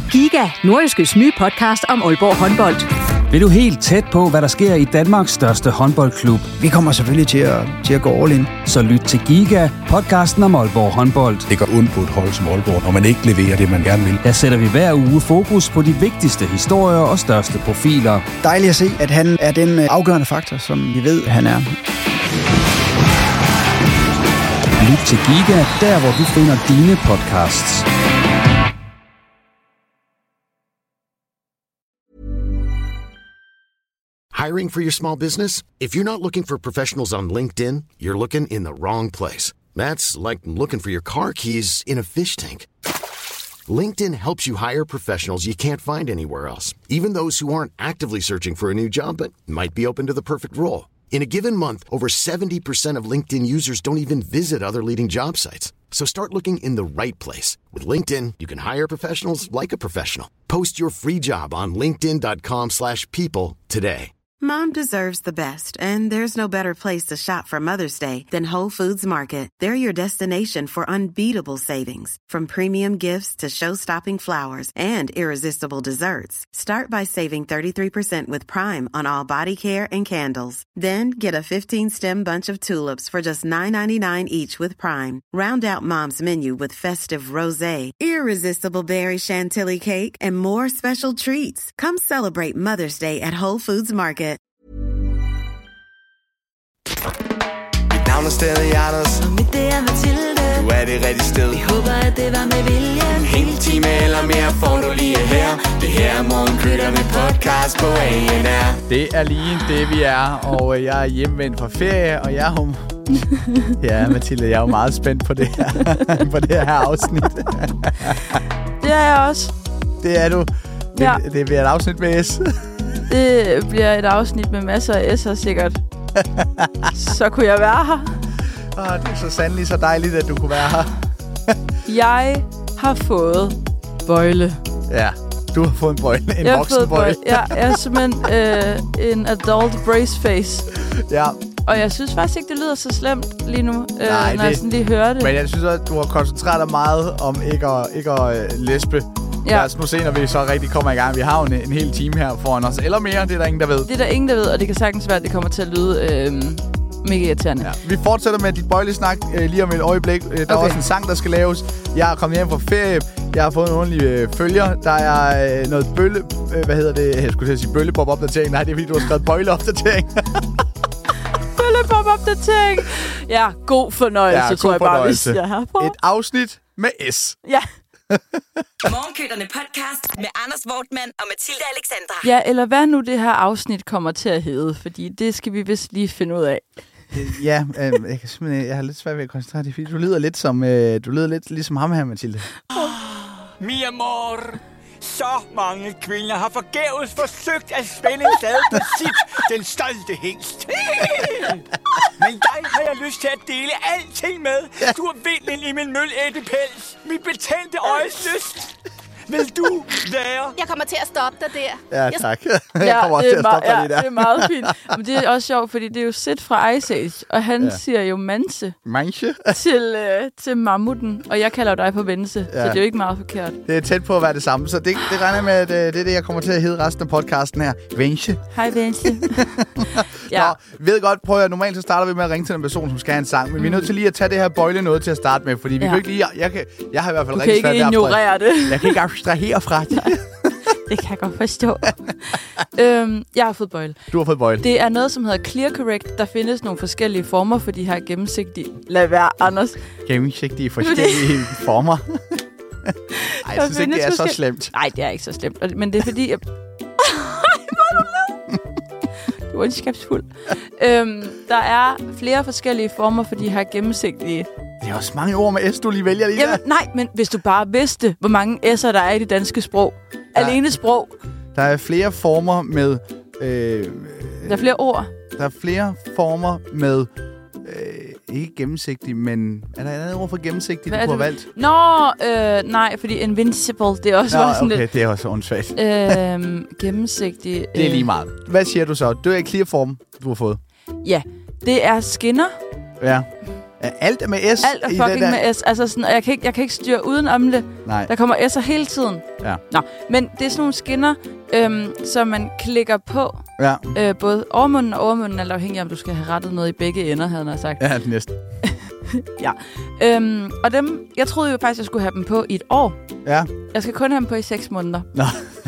Giga, Nordjyskes nye podcast om Aalborg håndbold. Vil du helt tæt på, hvad der sker i Danmarks største håndboldklub? Vi kommer selvfølgelig til at gå all in. Så lyt til Giga, podcasten om Aalborg håndbold. Det går ondt på et hold som Aalborg, når man ikke leverer det, man gerne vil. Der sætter vi hver uge fokus på de vigtigste historier og største profiler. Dejligt at se, at han er den afgørende faktor, som vi ved, han er. Lyt til Giga, der hvor du finder dine podcasts. Hiring for your small business? If you're not looking for professionals on LinkedIn, you're looking in the wrong place. That's like looking for your car keys in a fish tank. LinkedIn helps you hire professionals you can't find anywhere else, even those who aren't actively searching for a new job but might be open to the perfect role. In a given month, over 70% of LinkedIn users don't even visit other leading job sites. So start looking in the right place. With LinkedIn, you can hire professionals like a professional. Post your free job on linkedin.com/people today. Mom deserves the best, and there's no better place to shop for Mother's Day than Whole Foods Market. They're your destination for unbeatable savings, from premium gifts to show-stopping flowers and irresistible desserts. Start by saving 33% with Prime on all body care and candles. Then get a 15-stem bunch of tulips for just $9.99 each with Prime. Round out Mom's menu with festive rosé, irresistible berry chantilly cake, and more special treats. Come celebrate Mother's Day at Whole Foods Market. Mit navn er stadig Anders, og mit det er Mathilde. Du er det rigtige sted. Vi håber, at det var med vilje. En hel time eller mere får du lige her. Det her er Morgenkrytterne podcast på ANR. Det er lige det, vi er, og jeg er hjemvendt fra ferie, og jeg er ja, Mathilde, jeg er jo meget spændt på det her, afsnit. Det er jeg også. Det er du. Ja. Det bliver et afsnit med S. Det bliver et afsnit med masser af S'er sikkert. Så kunne jeg være her. Det er så sandelig så dejligt, at du kunne være her. Jeg har fået bøjle. Ja, du har fået en bøjle. En voksenbøjle. Ja, jeg er simpelthen en adult brace face. Ja. Og jeg synes faktisk ikke, det lyder så slemt lige nu, Nej, når jeg sådan lige hører det. Men jeg synes også, at du har koncentreret dig meget om ikke at læspe. Ja. Lad os nu se, når vi så rigtig kommer i gang. Vi har jo en hel time her foran os. Eller mere, det er der ingen, der ved. Det er der ingen, der ved, og det kan sagtens være, at det kommer til at lyde mega irriterende. Ja. Vi fortsætter med dit bøjlesnak lige om et øjeblik. Der er også en sang, der skal laves. Jeg er kommet hjem fra ferie. Jeg har fået en ordentlig følger. Der er noget jeg skulle sige bøllebop-opdatering. Nej, det er fordi, du har skrevet bøjleopdatering. Bøllebop-opdatering. Ja, god fornøjelse, tror jeg bare, hvis jeg har på. Et afsnit med S. Ja. Morgenkrytterne podcast med Anders Wortmann og Mathilde Alexandra. Ja, eller hvad nu det her afsnit kommer til at hedde, fordi det skal vi vist lige finde ud af. Ja, jeg har lidt svært ved at koncentrere det, fordi du lyder lidt ligesom ham her, Mathilde. Mi amor. Så mange kvinder har forgæves forsøgt at spænde en sted på sit, den stolte hingst. Men dig har jeg lyst til at dele alting med. Du er vinden i min mølættepels, mit betændte øjeslyst. Vil du være? Jeg kommer til at stoppe dig der. Ja, tak. Jeg kommer også til at stoppe dig lige der. Det er meget fint. Men det er også sjovt, fordi det er jo Sid fra Ice Age, og han siger jo manse. Manche? til mammuten, og jeg kalder jo dig for Vense, så det er jo ikke meget forkert. Det er tæt på at være det samme, så det regner jeg med, at det er det, jeg kommer til at hedde resten af podcasten her. Vense. Hej Vense. Ja. Nå, ved godt, prøv at normalt så starter vi med at ringe til en person, som skal have en sang, men vi er nødt til lige at tage det her bøjle noget til at starte med, fordi vi kan ikke lige, jeg har i hvert fald rigtig svært ved at ignorere det. Jeg kan ikke abstrahere fra det. Det kan jeg godt forstå. Jeg har fået bøjle. Du har fået bøjle. Det er noget, som hedder Clear Correct. Der findes nogle forskellige former for de her gennemsigtige... Lad være, Anders. Gennemsigtige forskellige former. Ej, jeg synes ikke, det er så slemt. Nej, det er ikke så slemt. Men det er fordi... Du er ondskabsfuld. Der er flere forskellige former for de her gennemsigtige... Det er også mange ord med S, du lige vælger lige der. Nej, men hvis du bare vidste, hvor mange S'er der er i det danske sprog. Alene sprog. Der er flere former med... der er flere ord. Der er flere former med... ikke gennemsigtig, men... Er der et andet ord for gennemsigtig, du har valgt? Nej, fordi invincible, det er også sådan okay, lidt... det er også åndssvagt. Gennemsigtig... Det er lige meget. Hvad siger du så? Det er clear form, du har fået. Ja, det er skinner. Ja. Alt er med S? Alt er fucking med S. Altså sådan, og jeg kan ikke styre uden om det. Nej. Der kommer S'er hele tiden. Ja. Nå, men det er sådan nogle skinner, som man klikker på. Ja. Både overmunden og overmunden, alt afhængig om du skal have rettet noget i begge ender, havde jeg sagt. Ja, det næste. Ja. Og dem, jeg troede jo faktisk, jeg skulle have dem på i et år. Ja. Jeg skal kun have dem på i 6 måneder. Nå.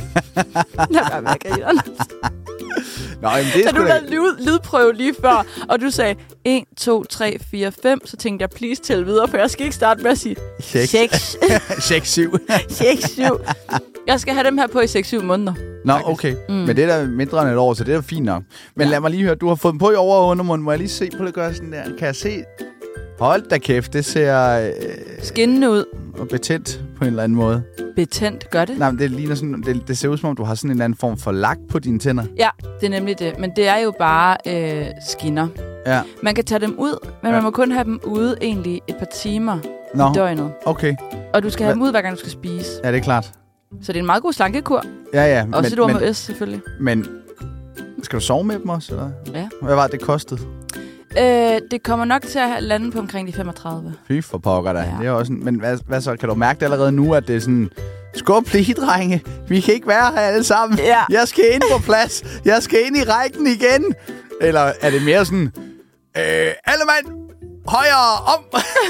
Nå, jamen det er så du lavede lydprøve lige før, og du sagde 1, 2, 3, 4, 5, så tænkte jeg, please tæl videre, for jeg skal ikke starte med at sige 6. 6, 7. 6, 7. Jeg skal have dem her på i 6-7 måneder. Nå, okay. Men det er da mindre end et år, så det er fint nok. Men lad mig lige høre, du har fået dem på i over- og undermunden. Må jeg lige se på det, gøre sådan der? Kan jeg se? Hold da kæft, det ser... skinnende ud. Og betændt på en eller anden måde. Betændt, gør det? Nej, men det ligner sådan... Det ser ud som om, du har sådan en eller anden form for lak på dine tænder. Ja, det er nemlig det. Men det er jo bare skinner. Ja. Man kan tage dem ud, men man må kun have dem ude egentlig et par timer i døgnet. Okay. Og du skal have dem ud, hver gang du skal spise. Ja, det er klart. Så det er en meget god slankekur. Ja. Også et ord med S, selvfølgelig. Men skal du sove med dem også, eller? Ja. Hvad var det kostet? Det kommer nok til at lande på omkring de 35. Fy for pokker da. Ja. Det er også sådan, men hvad så? Kan du mærke det allerede nu, at det er sådan... Skub lige, drenge. Vi kan ikke være her alle sammen. Ja. Jeg skal ind på plads. Jeg skal ind i rækken igen. Eller er det mere sådan... alle mand! Højere om!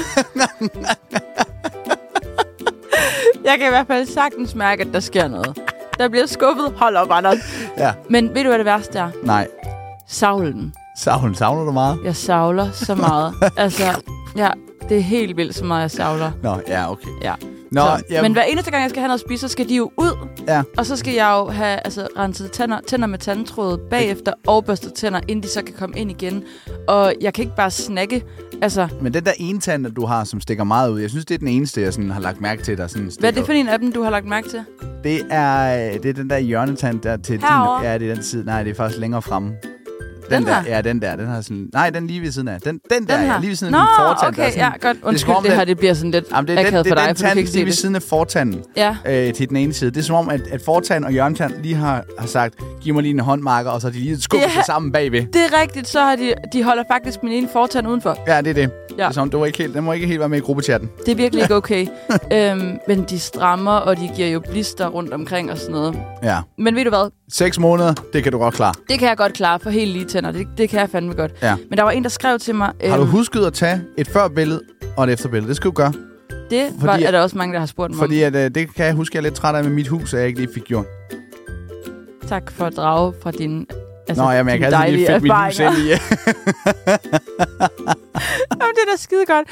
Jeg kan i hvert fald sagtens mærke, at der sker noget. Der bliver skubbet. Hold op, Anders. Ja. Men ved du, hvad det værste er? Nej. Savlen. Savler du meget? Jeg savler så meget. Altså, ja, det er helt vildt så meget, jeg savler. Nå, ja, okay. Ja. Nå, men hver eneste gang, jeg skal have noget at spise, så skal de jo ud. Ja. Og så skal jeg jo have renset tænder med tandtråd bagefter og børstet tænder, inden de så kan komme ind igen. Og jeg kan ikke bare snakke. Altså. Men den der ene tand, du har, som stikker meget ud, jeg synes, det er den eneste, jeg sådan har lagt mærke til, der sådan stikker. Hvad er det for en af dem, du har lagt mærke til? Det er den der hjørnetand der til herovre? din... Ja, det er den side. Nej, det er faktisk længere fremme. Den der? Ja, den der. Den har sådan... Nej, den lige ved siden af. Den der, her? Ja, lige ved siden af din fortand. Okay, ja, godt. Undskyld, det her, det bliver sådan lidt akavet for dig, for du kan ikke se det. Lige ved siden af fortanden til den ene side. Det er som om, at fortand og hjørnetand lige har sagt, giv mig lige en håndmarker, og så har de lige skubbet sig sammen bagved. Det er rigtigt, så har de holder faktisk min ene fortand udenfor. Ja, det er det. Ja. Det er som, den må ikke helt være med i gruppechatten. Det er virkelig ikke okay. Men de strammer, og de giver jo blister rundt omkring og sådan noget. Ja. Men ved du hvad? 6 måneder, det kan du godt klare. Det kan jeg godt klare for helt lige tænder. Det kan jeg fandme godt. Ja. Men der var en, der skrev til mig... Har du husket at tage et førbillede og et efterbillede? Det skal du gøre. Er der også mange, der har spurgt mig fordi om. Fordi det kan jeg huske, jeg er lidt træt af med mit hus, at jeg ikke lige fik gjort. Tak for at drage fra din... Altså, jeg kan altid lige fedt mit hus ind i. Jamen, det er da skide godt.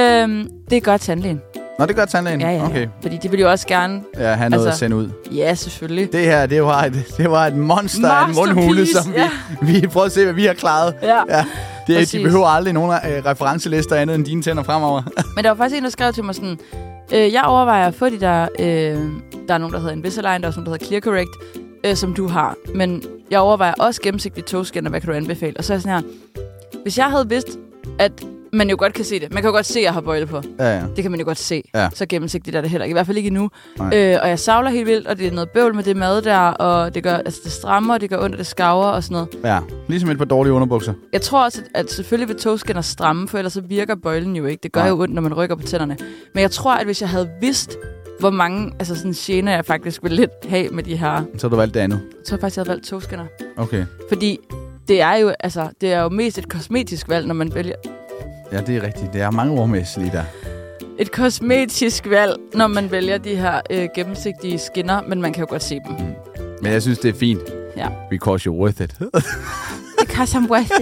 Det gør tandlægen. Nå, det gør tandlægen? Ja. Okay. Fordi de vil jo også gerne... have noget at sende ud. Ja, selvfølgelig. Det her, det var et monster af en mundhule, som vi prøvede at se, hvad vi har klaret. Ja. De behøver aldrig nogen referencelister andet end dine tænder fremover. Men der var faktisk en, der skrev til mig sådan... jeg overvejer at få de der... der er nogen, der hedder Invisalign, der er også nogen, der hedder ClearCorrect, som du har. Men jeg overvejer også gennemsigtige togscanner, hvad kan du anbefale? Og så er jeg sådan her... Hvis jeg havde vidst, at man jo godt kan se det. Man kan jo godt se, at jeg har bøjle på. Ja. Det kan man jo godt se. Ja. Så gennemsigtigt er det heller ikke. I hvert fald ikke endnu. Og jeg savler helt vildt, og det er noget bøvl med det mad der, og det gør, altså det strammer, det gør ondt, og det skaver og sådan noget. Ja, ligesom et par dårlige underbukser. Jeg tror også, at selvfølgelig vil togscanner stramme, for ellers så virker bøjlen jo ikke. Det gør jo ondt, når man rykker på tænderne. Men jeg tror, at hvis jeg havde vidst, hvor mange sådan gener jeg faktisk ville lidt have med de her... Så har du valgt det andet? Så har jeg faktisk jeg havde valgt togscanner. Okay. Fordi det er jo mest et kosmetisk valg, når man vælger... Ja, det er rigtigt. Det er mange ord med lige der. Et kosmetisk valg, når man vælger de her gennemsigtige skinner, men man kan jo godt se dem. Men jeg synes, det er fint. Ja. Because you're worth it. Because I'm worth it.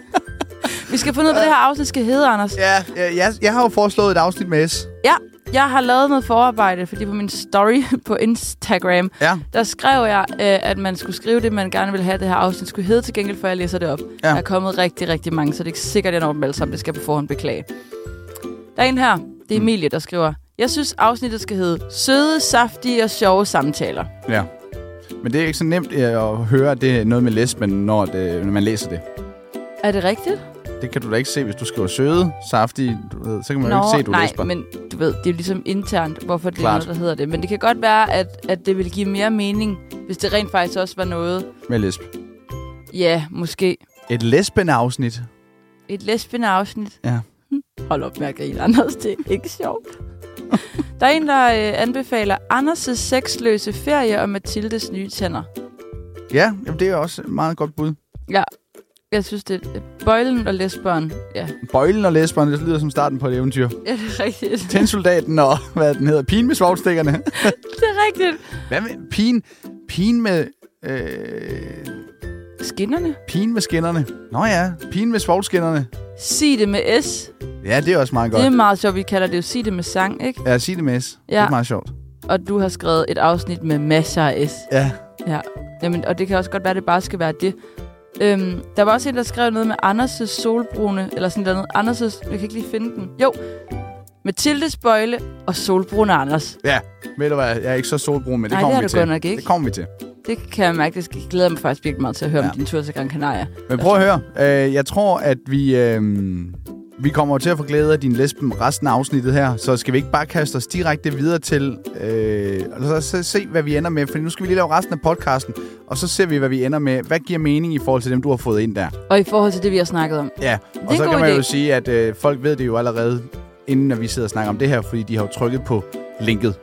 Vi skal finde ud af, hvad det her afsnit skal hedde, Anders. Ja, jeg har jo foreslået et afsnit med S. Ja, jeg har lavet noget forarbejde, fordi på min story på Instagram, der skrev jeg, at man skulle skrive det, man gerne ville have, det her afsnit skulle hedde, til gengæld for jeg læser det op. Ja. Der er kommet rigtig, rigtig mange, så det er ikke sikkert, at jeg når dem alle sammen. Det skal på forhånd beklage. Der er en her, det er Emilie, der skriver, jeg synes, afsnittet skal hedde søde, saftige og sjove samtaler. Ja, men det er ikke så nemt at høre, at det er noget med lesben, når man læser det. Er det rigtigt? Det kan du da ikke se, hvis du skriver søde, saftige, du ved, så kan man jo ikke se, at du lesber. Men du ved, det er jo ligesom internt, hvorfor det er noget, der hedder det. Men det kan godt være, at det vil give mere mening, hvis det rent faktisk også var noget... Med lesb. Ja, måske. Et lesben-afsnit. Et lesben-afsnit? Ja. Hold op med at grine, Anders. Det er ikke sjovt. Der er en, der anbefaler Anders' sexløse ferie og Mathildes nye tænder. Ja, jamen, det er også et meget godt bud. Ja, jeg synes, det er bøjlen og lesberen. Ja. Bøjlen og lesberen, det lyder som starten på et eventyr. Ja, det er rigtigt. Tændsoldaten og, hvad den hedder, pigen med svovlstikkerne. Det er rigtigt. Hvad med pigen med... Skinnerne? Pigen med skinnerne. Nå ja, pigen med svovlskinnerne. Sig det med S. Ja, det er også meget godt. Det er meget sjovt, vi kalder det jo sig det med sang, ikke? Ja, sig det med S. Ja. Det er meget sjovt. Og du har skrevet et afsnit med masser af S. Ja. Ja. Jamen, og det kan også godt være, at det bare skal være det. Der var også en, der skrev noget med Anders' solbrune, eller sådan noget. Anders' jeg kan ikke lige finde den. Jo, Mathildes bøjle og solbrune Anders. Ja, ved du hvad, jeg er ikke så solbrun, men det kommer vi til. Nej, det er du godt nok ikke. Det kommer vi til. Det kan jeg mærke, det glæder mig faktisk virkelig meget til at høre om din tur til Gran Canaria. Men prøv at høre, jeg tror, at vi kommer til at få glæde af din lesben resten af afsnittet her, så skal vi ikke bare kaste os direkte videre til, og så se, hvad vi ender med, for nu skal vi lige lave resten af podcasten, og så ser vi, hvad vi ender med. Hvad giver mening i forhold til dem, du har fået ind der? Og i forhold til det, vi har snakket om. Ja, og så kan man jo sige, at folk ved det jo allerede, inden vi sidder og snakker om det her, fordi de har jo trykket på linket.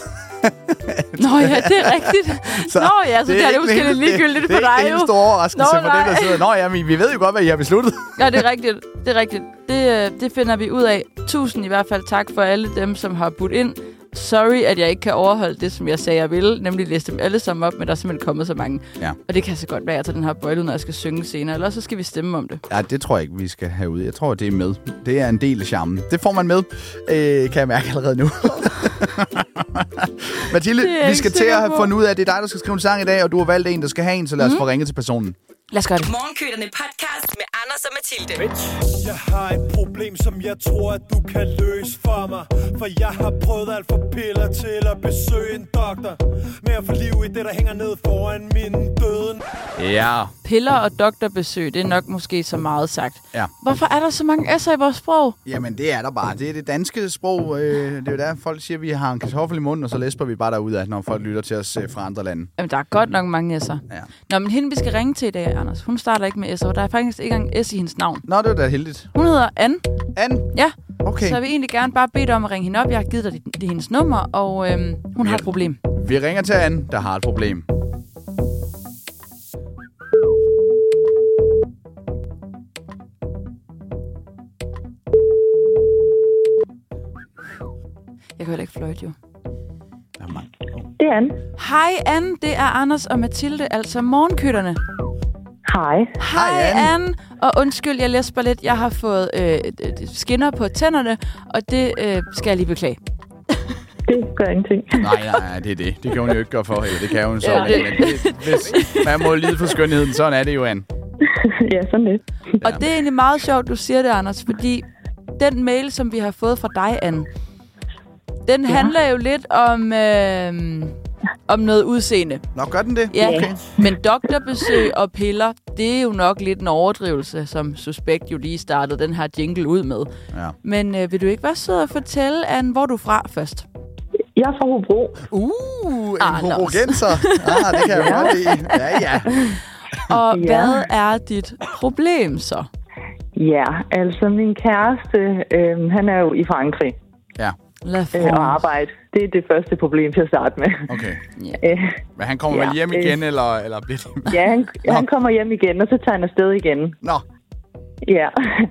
Nå ja, det er rigtigt. Så nå ja, så det er det måske lidt ligegyldigt for dig jo. Det er ikke en stor overraskelse for dem, der sidder. Nå ja, men vi ved jo godt, hvad I har besluttet. Ja, det er rigtigt. Det er rigtigt. Det finder vi ud af. Tusind i hvert fald tak for alle dem, som har budt ind. Sorry, at jeg ikke kan overholde det, som jeg sagde, jeg ville. Nemlig læse dem alle sammen op, men der er simpelthen kommet så mange. Ja. Og det kan så godt være, at jeg tager den her bøjle, når jeg skal synge senere. Eller så skal vi stemme om det. Ja, det tror jeg ikke, vi skal have ud. Jeg tror, det er med. Det er en del af charmen. Det får man med, kan jeg mærke allerede nu. Mathilde, vi skal til at have fundet ud af, at det er dig, der skal skrive en sang i dag, og du har valgt en, der skal have en, så lad os få ringet til personen. Lad os gøre det. Morgenkøterne podcast med Anders og Mathilde. Jeg har et problem, som jeg tror, at du kan løse for mig. For jeg har prøvet alt fra piller til at besøge en doktor. Med at få liv i det, der hænger ned foran min døden. Ja. Piller og doktorbesøg, det er nok måske så meget sagt. Ja. Hvorfor er der så mange s'er i vores sprog? Jamen, det er der bare. Det er det danske sprog. Det er jo der, folk siger, at vi har en kartoffel i munden, og så læsper vi bare derudad, når folk lytter til os fra andre lande. Jamen, der er godt nok mange s'er. Ja. Nå, men hende, vi skal ringe til i dag, Anders, hun starter ikke med s'er, og der er faktisk ikke engang S i hendes navn. Nå, det er da heldigt. Hun hedder Anne. Anne? Ja. Okay. Så jeg vil egentlig gerne bare bede dig om at ringe hende op. Jeg har givet dig det hendes nummer, og hun har et problem. Vi ringer til Anne, der har et problem. Jeg kan heller ikke fløjte, jo. Det er Anne. Hej, Anne. Det er Anders og Mathilde, altså Morgenkøtterne. Hej. Hej, Anne. Og undskyld, jeg læser bare lidt. Jeg har fået skinner på tænderne, og det skal jeg lige beklage. Det gør ingenting. Nej, det er det. Det kan hun jo ikke gøre for hende. Det kan hun så. Ja, man må lide for skønheden. Sådan er det jo, Anne. Ja, sådan lidt. Og det er egentlig meget sjovt, du siger det, Anders, fordi den mail, som vi har fået fra dig, Anne, den handler jo lidt om noget udseende. Nå, gør den det? Ja, okay. Men doktorbesøg og piller, det er jo nok lidt en overdrivelse, som Suspekt jo lige startede den her jingle ud med. Ja. Men vil du ikke være sød at fortælle, Anne, hvor du er fra først? Jeg er fra Hobro. En hobrogenser. Det kan jeg godt lide. Ja. Og hvad er dit problem så? Ja, altså min kæreste, han er jo i Frankrig. Ja. Og arbejde. Det er det første problem til at starte med. Okay. Men han kommer vel hjem igen, eller bliver det? Ja, han kommer hjem igen, og så tager han afsted igen. Nå. Ja.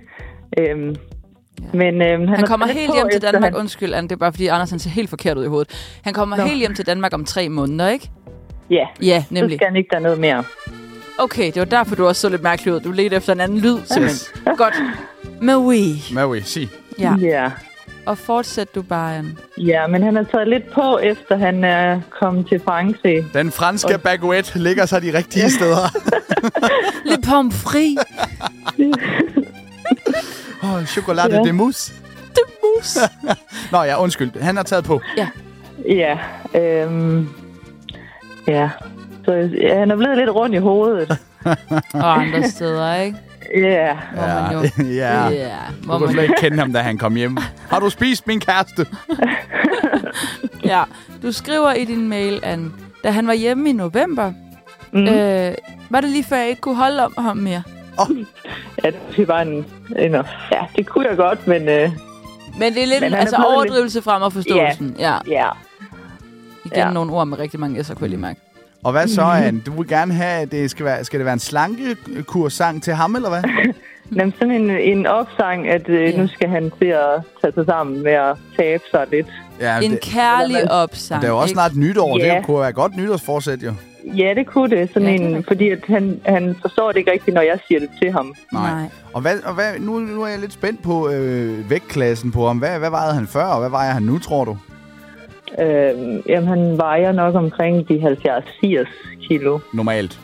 Men han kommer helt hjem til Danmark. Undskyld, Anne, det er bare fordi Anders han ser helt forkert ud i hovedet. Han kommer helt hjem til Danmark om 3 måneder, ikke? Ja. Ja, nemlig. Så skal han ikke der noget mere. Okay, det var derfor, du også så lidt mærkelig ud. Du ledte efter en anden lyd, simpelthen. Godt. Maui, sig. Ja. Og fortsæt du bare, Anne. Ja, men han har taget lidt på, efter han er kommet til Frankrig. Den franske baguette ligger så de rigtige steder. Le pomfrit. Chokolade de mousse. De mousse. Nå ja, undskyld. Han har taget på. Ja. Ja. Ja. Så han er blevet lidt rundt i hovedet. Og andre steder, ikke? Ja. Du kunne slet ikke kende ham, da han kom hjem. Har du spist min kæreste? Ja. Du skriver i din mail, Anne, da han var hjemme i november, var det lige før, jeg ikke kunne holde om ham mere? Ja, det var ja, det kunne jeg godt, men Men det er lidt altså overdrivelse frem og forståelsen. Ja. Igen nogle ord med rigtig mange s'er, kunne jeg lige mærke. Og hvad så, Anne? Du vil gerne have, at det skal det være en slankekurssang til ham, eller hvad? Jamen, sådan en opsang, at nu skal han til at tage sig sammen med at tabe sig lidt. Ja, en kærlig opsang. Det er jo også snart nytår. Ja. Det kunne være godt nytårsforsæt, jo. Ja, det kunne det. Fordi at han forstår det ikke rigtigt, når jeg siger det til ham. Nej. Og hvad, nu er jeg lidt spændt på vægtklassen på ham. Hvad vejede han før, og hvad vejer han nu, tror du? Jamen, han vejer nok omkring de 70-80 kilo. Normalt?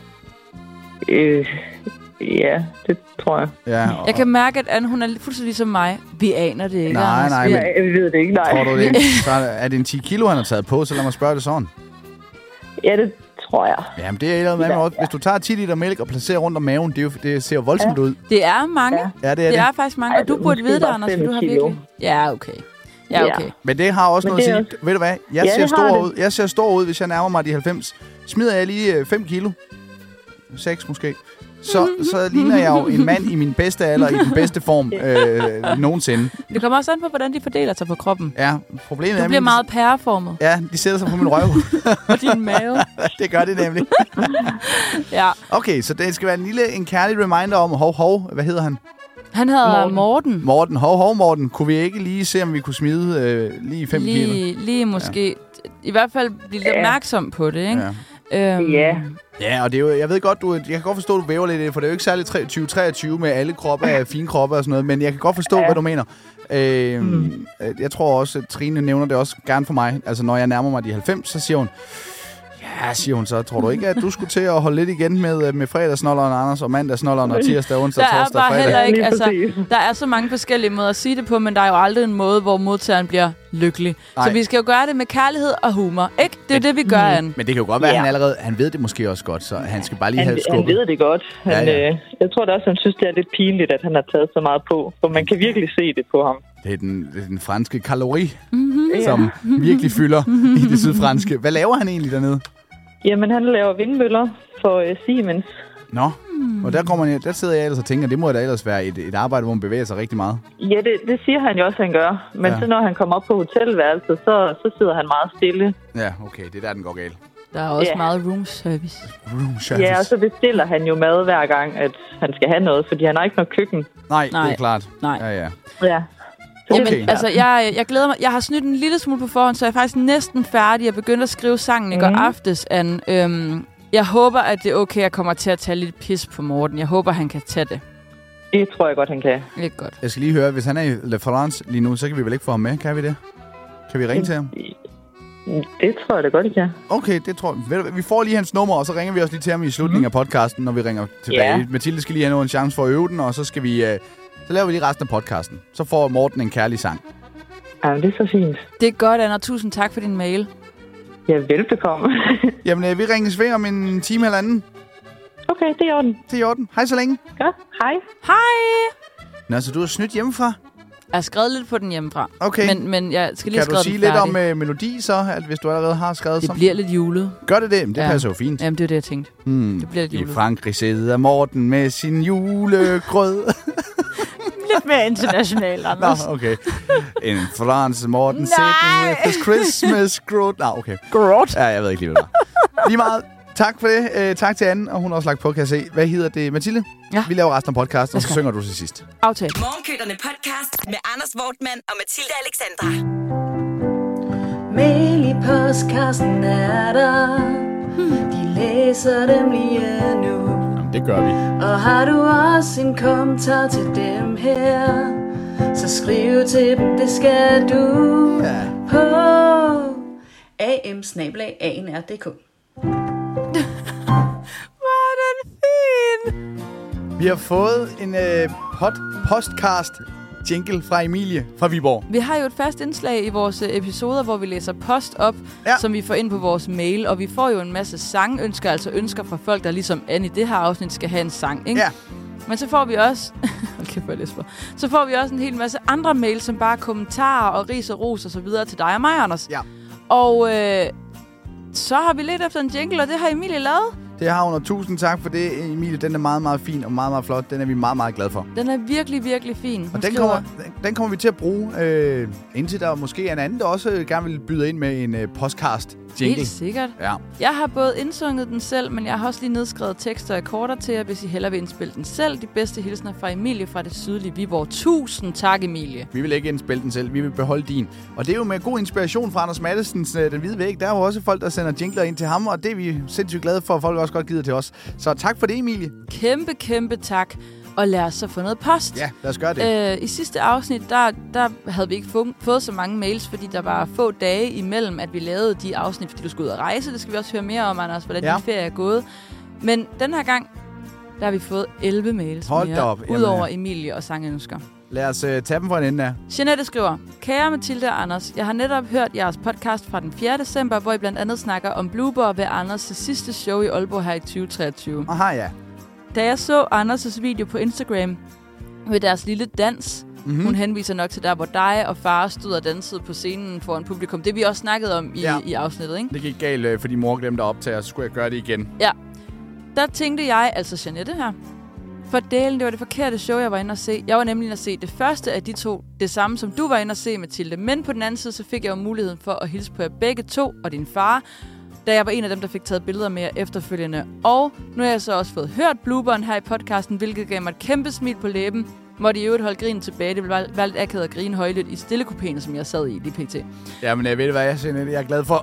Ja, det tror jeg. Ja, jeg kan mærke, at Anne, hun er fuldstændig ligesom mig. Vi aner det ikke. Nej, vi ved det ikke, nej. Tror du det ikke? Så er det en 10 kilo, han har taget på, så lad mig spørge det sådan. Ja, det tror jeg. Jamen, det er med. Hvis du tager 10 liter mælk og placerer rundt om maven, det ser jo voldsomt ud. Det er mange. Ja, det er faktisk mange, og du burde vide det, Anders, for du har virkelig... Ja, okay. Men det har også noget at sige. Ved du hvad? Jeg ser stor ud, hvis jeg nærmer mig de 90. Smider jeg lige 5 kilo. 6 måske. Så ligner jeg jo en mand i min bedste alder, i den bedste form nogensinde. Det kommer også an på, hvordan de fordeler sig på kroppen. Ja, problemet er... Du bliver meget pæreformet. Ja, de sætter sig på min røv. Og din mave. Det gør det nemlig. Ja. Okay, så det skal være en kærlig reminder om, hvad hedder han? Han hedder Morten. Morten. Kunne vi ikke lige se, om vi kunne smide lige 5 kilo? Lige måske. Ja. I hvert fald blive lidt opmærksom på det, ikke? Ja. Ja, og det er jo, jeg ved godt, jeg kan godt forstå, at du væver lidt i det, for det er jo ikke særligt 2023 med alle kroppe af fine kroppe og sådan noget, men jeg kan godt forstå, hvad du mener. Jeg tror også, at Trine nævner det også gerne for mig. Altså, når jeg nærmer mig de 90, så siger hun, så tror du ikke, at du skulle til at holde lidt igen med fredagsnolleren, Anders, og mandagsnolleren og tirsdag, onsdag, torsdag, fredag? Der er bare heller ikke, altså, der er så mange forskellige måder at sige det på, men der er jo aldrig en måde, hvor modtageren bliver lykkelig. Nej. Så vi skal jo gøre det med kærlighed og humor, ikke? Det er det, vi gør, Anne. Men det kan jo godt være, at han ved det måske også godt, så han skal bare lige have skubbet. Han ved det godt. Jeg tror da også, han synes, det er lidt pinligt, at han har taget så meget på, for man kan virkelig se det på ham. Det er den franske kalori, som virkelig fylder i det sydfranske. Hvad laver han egentlig dernede? Jamen, han laver vindmøller for Siemens. Nå, og der sidder jeg ellers og tænker, det må da ellers være et arbejde, hvor man bevæger sig rigtig meget. Ja, det siger han jo også, han gør. Men så når han kommer op på hotelværelset, så sidder han meget stille. Ja, okay, det er der, den går galt. Der er også meget room service. Ja, og så bestiller han jo mad hver gang, at han skal have noget, fordi han har ikke noget køkken. Nej, det er klart. Nej. Ja. Okay. Jamen, altså, jeg glæder mig. Jeg har snydt en lille smule på forhånd, så jeg er faktisk næsten færdig. Jeg begyndte at skrive sangen i går aftes, Anne. Jeg håber, at det er okay, jeg kommer til at tage lidt pis på Morten. Jeg håber, han kan tage det. Det tror jeg godt, han kan. Det er godt. Jeg skal lige høre, hvis han er i Le France lige nu, så kan vi vel ikke få ham med? Kan vi det? Kan vi ringe til ham? Det tror jeg da godt, I kan. Okay, det tror jeg. Vi får lige hans nummer, og så ringer vi også lige til ham i slutningen af podcasten, når vi ringer tilbage. Ja. Mathilde skal lige have en chance for at øve den, og så skal vi... Så laver vi lige resten af podcasten. Så får Morten en kærlig sang. Ja, det er så fint. Det er godt, Anna. Tusind tak for din mail. Ja, velbekomme. Jamen, vi ringes ved om en time eller anden. Okay, det er i orden. Det er i orden. Hej så længe. Ja, hej. Hej. Nå, så du har snydt hjemmefra? Jeg har skrevet lidt på den hjemmefra. Okay. Men jeg skal lige skrive den færdig. Kan du sige lidt om melodi så, at hvis du allerede har skrevet det bliver lidt julet. Gør det? Det passer jo fint. Jamen, det er det, jeg tænkte. Det bliver lidt julet. I Frankrig sidder Morten med sin julegrød. Lidt mere internationalt, Anders. Nå, okay. In France, Morten sitting with his Christmas growth. Nå, okay. Growth? Ja, jeg ved ikke lige, hvad det var. Lige meget. Tak for det. Tak til Anne, og hun har også lagt på, kan jeg se. Hvad hedder det, Mathilde? Ja. Vi laver resten af podcasten, og så synger du til sidst. Aftale. Morgenkytterne podcast med Anders Wortmann og Mathilde Alexandra. Mail i postkassen er der. De læser dem lige nu. Jamen, det gør vi. Og har du også en kommentar til dem her, så skriv til dem, det skal du på am@anr.dk. Hvor er den fin! Vi har fået en podcast jingle fra Emilie fra Viborg. Vi har jo et fast indslag i vores episoder, hvor vi læser post op, som vi får ind på vores mail. Og vi får jo en masse sangønsker, altså ønsker fra folk, der ligesom Anne i det her afsnit skal have en sang, ikke? Ja. Men så får vi også... Så får vi også en hel masse andre mails, som bare kommentarer og ris og ros og så videre til dig og mig, Anders. Ja. Og så har vi lidt efter en jingle, og det har Emilie lavet. Det har hun, og tusind tak for det, Emilie. Den er meget, meget fin og meget, meget flot. Den er vi meget, meget glade for. Den er virkelig, virkelig fin. Og den kommer vi til at bruge, indtil der måske er en anden, der også gerne vil byde ind med en podcast jingle. Helt sikkert. Ja. Jeg har både indsunget den selv, men jeg har også lige nedskrevet tekster og akkorder til jer, hvis I hellere vil indspille den selv. De bedste hilsner fra Emilie fra det sydlige Viborg. Tusind tak, Emilie. Vi vil ikke indspille den selv, vi vil beholde din. Og det er jo med god inspiration fra Anders Mattesens Den Hvide Væg. Der er jo også folk, der sender jingler ind til ham, og det er vi sindssygt glade for, at folk også godt gider til os. Så tak for det, Emilie. Kæmpe, kæmpe tak. Og lad os så få noget post. Ja, lad os gøre det. I sidste afsnit, der havde vi ikke fået så mange mails, fordi der var få dage imellem, at vi lavede de afsnit, fordi du skulle ud og rejse. Det skal vi også høre mere om, Anders, hvordan din ferie er gået. Men den her gang, der har vi fået 11 mails mere, udover Emilie og sangønsker. Lad os tage dem fra en ende af. Jeanette skriver, kære Mathilde og Anders, jeg har netop hørt jeres podcast fra den 4. december, hvor I blandt andet snakker om Blueborg ved Anders' sidste show i Aalborg her i 2023. Aha, ja. Da jeg så Anders' video på Instagram med deres lille dans, hun henviser nok til der, hvor dig og far stod og dansede på scenen foran publikum. Det vi også snakkede om i afsnittet, ikke? Det gik galt, fordi mor glemte at optage, og så skulle jeg gøre det igen. Ja. Der tænkte jeg, altså Jeanette her, for delen, det var det forkerte show, jeg var inde at se. Jeg var nemlig inde at se det første af de to, det samme som du var inde at se, Mathilde. Men på den anden side, så fik jeg jo muligheden for at hilse på jer begge to og din far, da jeg var en af dem, der fik taget billeder med jer efterfølgende. Og nu har jeg så også fået hørt blooperen her i podcasten, hvilket gav mig et kæmpe smil på læben. Måtte I øvrigt holde grinen tilbage. Det ville være lidt akavet at grine højlydt i stillekupéen, som jeg sad i lige pt. Jamen, jeg ved, hvad jeg siger. Jeg er glad for...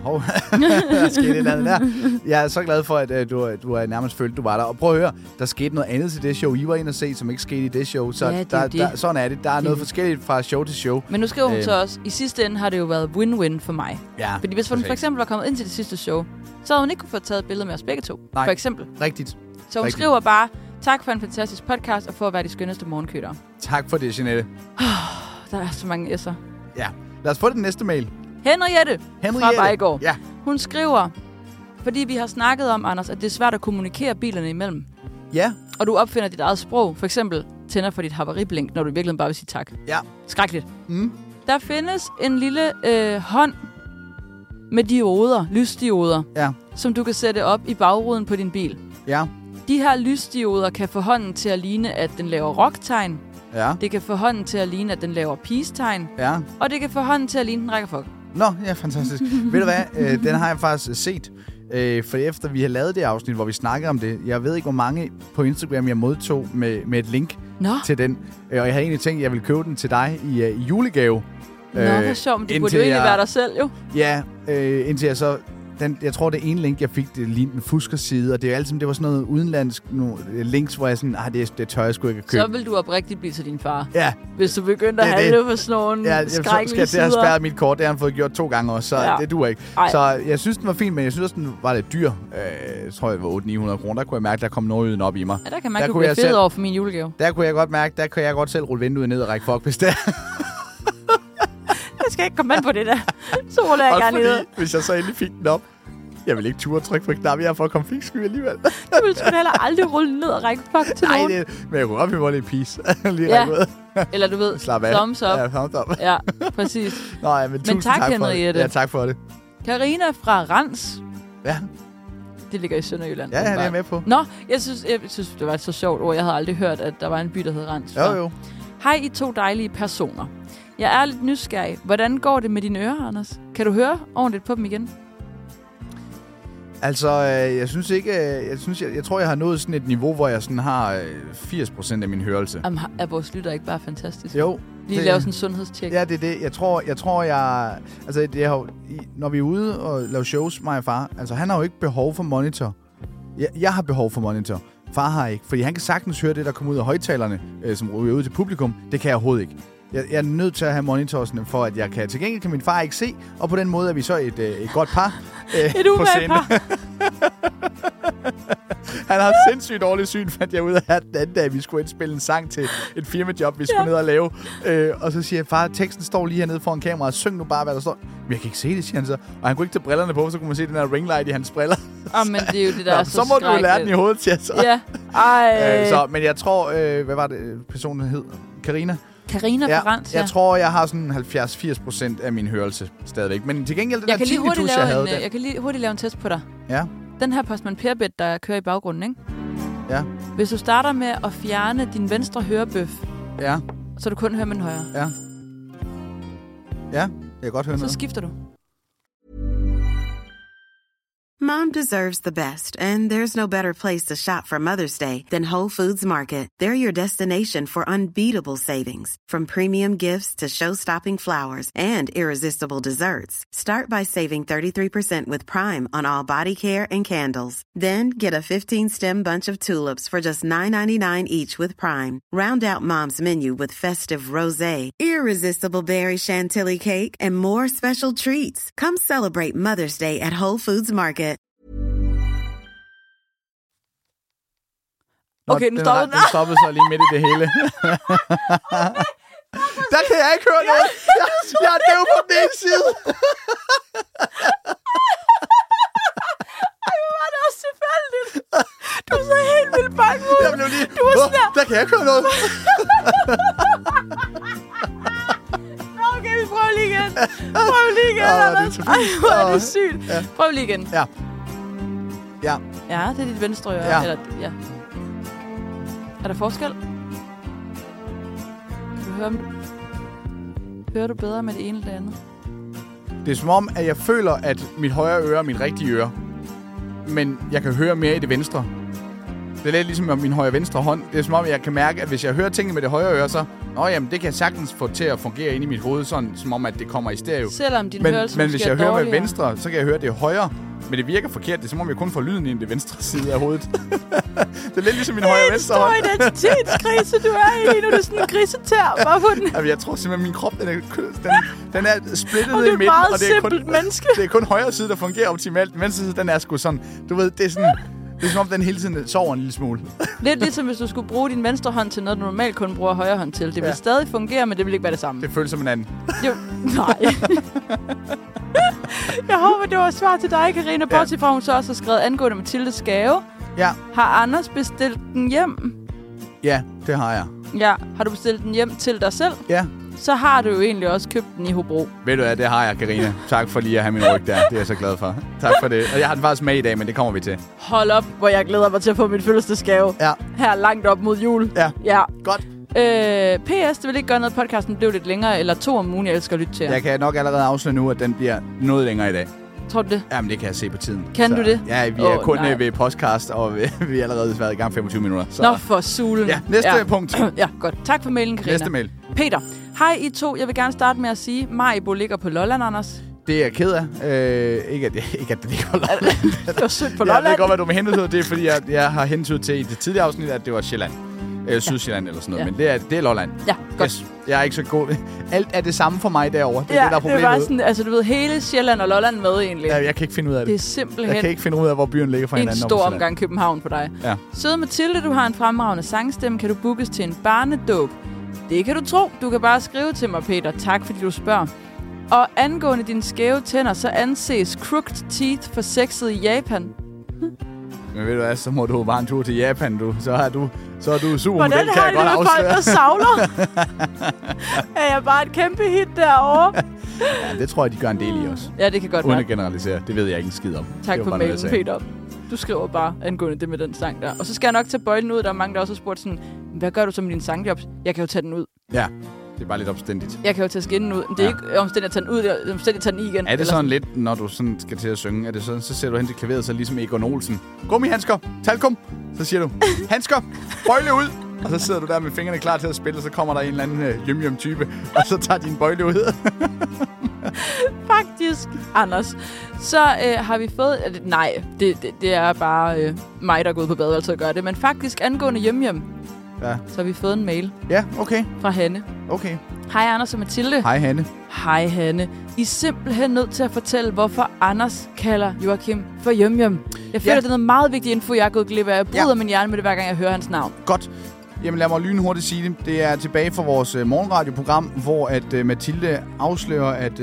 der skete et eller andet der. Jeg er så glad for, at du er nærmest følt, du var der. Og prøv at høre, der skete noget andet til det show, I var inde at se, som ikke skete i det show. Så ja, sådan er det. Der er noget forskelligt fra show til show. Men nu skriver hun så også, i sidste ende har det jo været win-win for mig. Ja, fordi hvis hun for eksempel var kommet ind til det sidste show, så havde hun ikke kunne få taget et billede med os begge to. Nej, for eksempel. Rigtigt. Så hun skriver bare, tak for en fantastisk podcast, og for at være de skønneste morgenkødere. Tak for det, Jeanette. Der er så mange s'er. Ja, lad os få den næste mail. Henriette fra Vejgaard. Ja. Hun skriver, fordi vi har snakket om, Anders, at det er svært at kommunikere bilerne imellem. Ja. Og du opfinder dit eget sprog. For eksempel tænder for dit havariblink, når du virkelig bare vil sige tak. Ja. Skrækkeligt. Der findes en lille hånd med dioder, lysdioder, som du kan sætte op i bagruden på din bil. Ja. De her lysdioder kan få hånden til at ligne, at den laver rocktegn. Ja. Det kan få hånden til at ligne, at den laver peace-tegn. Ja. Og det kan få hånden til at ligne, den rækker fuck. Nå, ja, fantastisk. Ved du hvad? Den har jeg faktisk set. For efter vi har lavet det afsnit, hvor vi snakker om det. Jeg ved ikke, hvor mange på Instagram, jeg modtog med et link til den. Og jeg havde egentlig tænkt, at jeg ville købe den til dig i julegave. Nå, hvor sjovt. Men det burde jo egentlig være dig selv, jo. Ja, indtil jeg så... jeg tror, det ene link, jeg fik, det lignede en fuskerside, og det er altid, det var sådan noget udenlandsk links, hvor jeg sådan, det tør jeg sgu ikke at købe. Så vil du oprigtigt blive til din far. Ja. Hvis du begynder at handle på sådan nogle skrækkelige sider. Det har spærret mit kort, det har han fået gjort 2 gange også, så det duer ikke. Ej. Så jeg synes, den var fin, men jeg synes også, den var lidt dyr. Jeg tror, det var 800-900 kroner. Der kunne jeg mærke, der kom noget op i mig. Ja, der kan mærke, du bliver fed over for min julegave. Der kunne jeg godt mærke, der kan jeg godt selv rulle vinduet ned og række fuck, hvis det Jeg skal ikke komme ind på det der. Så ruller jeg gerne ned. Hvis jeg så endelig fik den op, jeg vil ikke turde trykke på knappen, jeg får konfliktsky alligevel. Du vil sgu heller aldrig rulle ned og række fuck til nogen. Nej, men jeg kunne godt blive lidt peace. Eller du ved, thumbs up. Ja, thumbs up. Ja, præcis. Nå, ja, men tusind tak Henriette. Ja, tak for det. Karina fra Rans. Ja. Det ligger i Sønderjylland. Ja, det er med på. Nå, jeg synes, det var et så sjovt ord. Jeg havde aldrig hørt, at der var en by, der hed Rans. Jo. Hej, I 2 dejlige personer. Jeg er lidt nysgerrig. Hvordan går det med dine ører, Anders? Kan du høre ordentligt på dem igen? Altså, jeg synes ikke... Jeg tror, jeg har nået sådan et niveau, hvor jeg sådan har 80% af min hørelse. Jamen, er vores lytter ikke bare fantastisk? Jo. Lige lave sådan en sundhedstjek. Ja, det er det. Jeg tror, altså, når vi er ude og lave shows, mig og far, altså, han har jo ikke behov for monitor. Jeg har behov for monitor. Far har ikke. Fordi han kan sagtens høre det, der kommer ud af højtalerne, som ryger ud til publikum. Det kan jeg overhovedet ikke. Jeg er nødt til at have monitorsene, for at jeg kan... Til gengæld kan min far ikke se, og på den måde er vi så et godt par et umage par. Han har sindssygt dårligt syn, fandt jeg ud af her den anden dag, vi skulle indspille en sang til et firmajob, vi skulle ned og lave. Og så siger jeg, far, teksten står lige hernede foran kameraet, syng nu bare, hvad der står. Men jeg kan ikke se det, siger han så. Og han kunne ikke tage brillerne på, så kunne man se den der ringlight i hans briller. Men det er jo det, der er så må du lære den i hovedet, siger så. Ja, ej. Men jeg tror, hvad var det, personen hed? Karina fra Rans, jeg tror, jeg har sådan 70-80% af min hørelse stadigvæk. Men til gengæld, den der tinnitus, jeg havde... Jeg kan lige hurtigt lave en test på dig. Ja. Den her Postman Per-bit, der kører i baggrunden, ikke? Ja. Hvis du starter med at fjerne din venstre hørebøf, så du kun hører med den højre. Ja. Ja, jeg kan godt høre noget. Så skifter du. Mom deserves the best, and there's no better place to shop for Mother's Day than Whole Foods Market. They're your destination for unbeatable savings, from premium gifts to show-stopping flowers and irresistible desserts. Start by saving 33% with Prime on all body care and candles. Then get a 15-stem bunch of tulips for just $9.99 each with Prime. Round out Mom's menu with festive rosé, irresistible berry chantilly cake, and more special treats. Come celebrate Mother's Day at Whole Foods Market. Okay, nu stopper den. Den stoppede så lige midt i det hele. Der kan jeg ikke høre noget. Jeg er døv på den ene side. Ej, hvor var det også tilfældigt. Du så helt vildt bange ud. Jeg blev lige... Du var sådan der kan jeg ikke høre noget. Okay, vi prøver lige igen. Ej, hvor er det sygt. Ja. Prøv lige igen. Ja. Ja. Ja, det er dit venstre øre. Ja. Eller, ja. Er der forskel? Kan du høre, hører du bedre med det ene eller det andet? Det er som om, at jeg føler, at mit højre øre er mit rigtige øre. Men jeg kan høre mere i det venstre. Det er lidt ligesom min højre venstre hånd. Det er som om, jeg kan mærke, at hvis jeg hører tingene med det højre øre, så... jamen, det kan jeg sagtens få til at fungere inde i mit hoved, sådan som om, at det kommer i stereo. Selvom din hørelse men hvis jeg hører dårligere. med venstre, så kan jeg høre det højre. Men det virker forkert. Det er som om, jeg kun får lyden i den venstre side af hovedet. Det er lidt ligesom min højre venstre hånd. Det er en stor identitetskrise, du er i. Nu er det sådan en grisetær bare på den. Jamen, jeg tror simpelthen, min krop, den er splittet og i midten. Og det er et meget simpelt menneske. Det er kun højre side, der fungerer optimalt. Den venstre side, den er sgu sådan... Du ved, det er sådan... Det er som om, den hele tiden sover en lille smule. Lidt ligesom, hvis du skulle bruge din venstre hånd til noget, du normalt kun bruger højre hånd til. Det vil stadig fungere, men det vil ikke være det samme. Det føles som en anden. Jo, nej. Jeg håber, det var svar til dig, Karina. Bortset fra, hun så også har skrevet angående Mathildes gave. Ja. Har Anders bestilt den hjem? Ja, det har jeg. Ja. Har du bestilt den hjem til dig selv? Ja. Så har du jo egentlig også købt den i Hobro. Ved du hvad, det har jeg, Karina. Tak for lige at have min ryg der. Det er jeg så glad for. Tak for det. Og jeg har den faktisk med i dag, men det kommer vi til. Hold op, hvor jeg glæder mig til at få min fødselsdagsgave. Ja. Her langt op mod jul. Ja. Godt. PS, det vil ikke gøre noget, podcasten blev lidt længere, eller 2 om ugen, jeg elsker at lytte til jer. Jeg kan nok allerede afsløre nu, at den bliver noget længere i dag. Tror du det? Jamen, det kan jeg se på tiden. Kan du det? Ja, vi er kun ved podcast, og vi er allerede været i gang 25 minutter. Så. Nå, for sulen. Ja, næste punkt. Ja, godt. Tak for mailen, Karina. Næste mail. Peter. Hej I to. Jeg vil gerne starte med at sige, Maribo ligger på Lolland, Anders. Det er jeg ked af. Ikke at det ligger på Lolland. Det var sødt på Lolland. Jeg ved godt, hvad du med hentydet. Det er, fordi jeg har hentydet til i det tidligere afsnit, at det var Sjælland. Sydsjælland eller sådan noget. Ja. Men det er Lolland. Ja, godt. Yes. Jeg er ikke så god. Alt er det samme for mig derovre. Det er det, der er problemet. Det var sådan, altså du ved, hele Sjælland og Lolland med egentlig. Ja, jeg kan ikke finde ud af det. Det er simpelthen... Jeg kan ikke finde ud af, hvor byen ligger fra hinanden. En stor omgang København på dig. Ja. Søde Mathilde, du har en fremragende sangstemme. Kan du bookes til en barnedåb? Det kan du tro. Du kan bare skrive til mig, Peter. Tak, fordi du spørger. Og angående dine skæve tænder, så anses crooked teeth for sexet i Japan. Men ved du hvad, så må du bare en tur til Japan, du. Så er du supermodel, hvordan kan jeg godt afsløre. Hvordan har det folk, der savler? Er jeg bare et kæmpe hit derovre? Ja, det tror jeg, de gør en del i os. Ja, det kan godt være. Uden at generalisere. Det ved jeg ikke en skid om. Tak for mailen, Peter. Du skriver bare angående det med den sang der. Og så skal jeg nok tage bøjlen ud. Der er mange, der også har spurgt sådan, hvad gør du så med din sangjobs? Jeg kan jo tage den ud. Ja, det er bare lidt omstændigt. Jeg kan jo tage skinnen ud. Det er ikke omstændigt at tage den ud, det er omstændigt at tage den i igen. Er det sådan lidt, når du sådan skal til at synge, er det sådan, så ser du hen til klaveret, så ligesom Egon Olsen. Gummihandsker, talkum. Så siger du, handsker, bøjle ud. Og så sidder du der med fingrene klar til at spille, og så kommer der en eller anden jym-jym-type, og så tager din bøjle ud. Faktisk, Anders, så har vi fået... nej, det er bare mig, der er gået på badeværelset og gør det. Men faktisk angående jym-jym, så har vi fået en mail. Ja, okay. Fra Hanne. Okay. Hej Anders og Mathilde. Hej Hanne. Hej Hanne. I er simpelthen nødt til at fortælle, hvorfor Anders kalder Joachim for jym-jym. Jeg føler, det er noget meget vigtig info, jeg er gået glip af. Jeg bryder min hjerne med det, hver gang jeg hører hans navn. Godt. Jamen lad mig lynhurtigt sige det. Det er tilbage fra vores morgenradioprogram, hvor at Mathilde afslører, at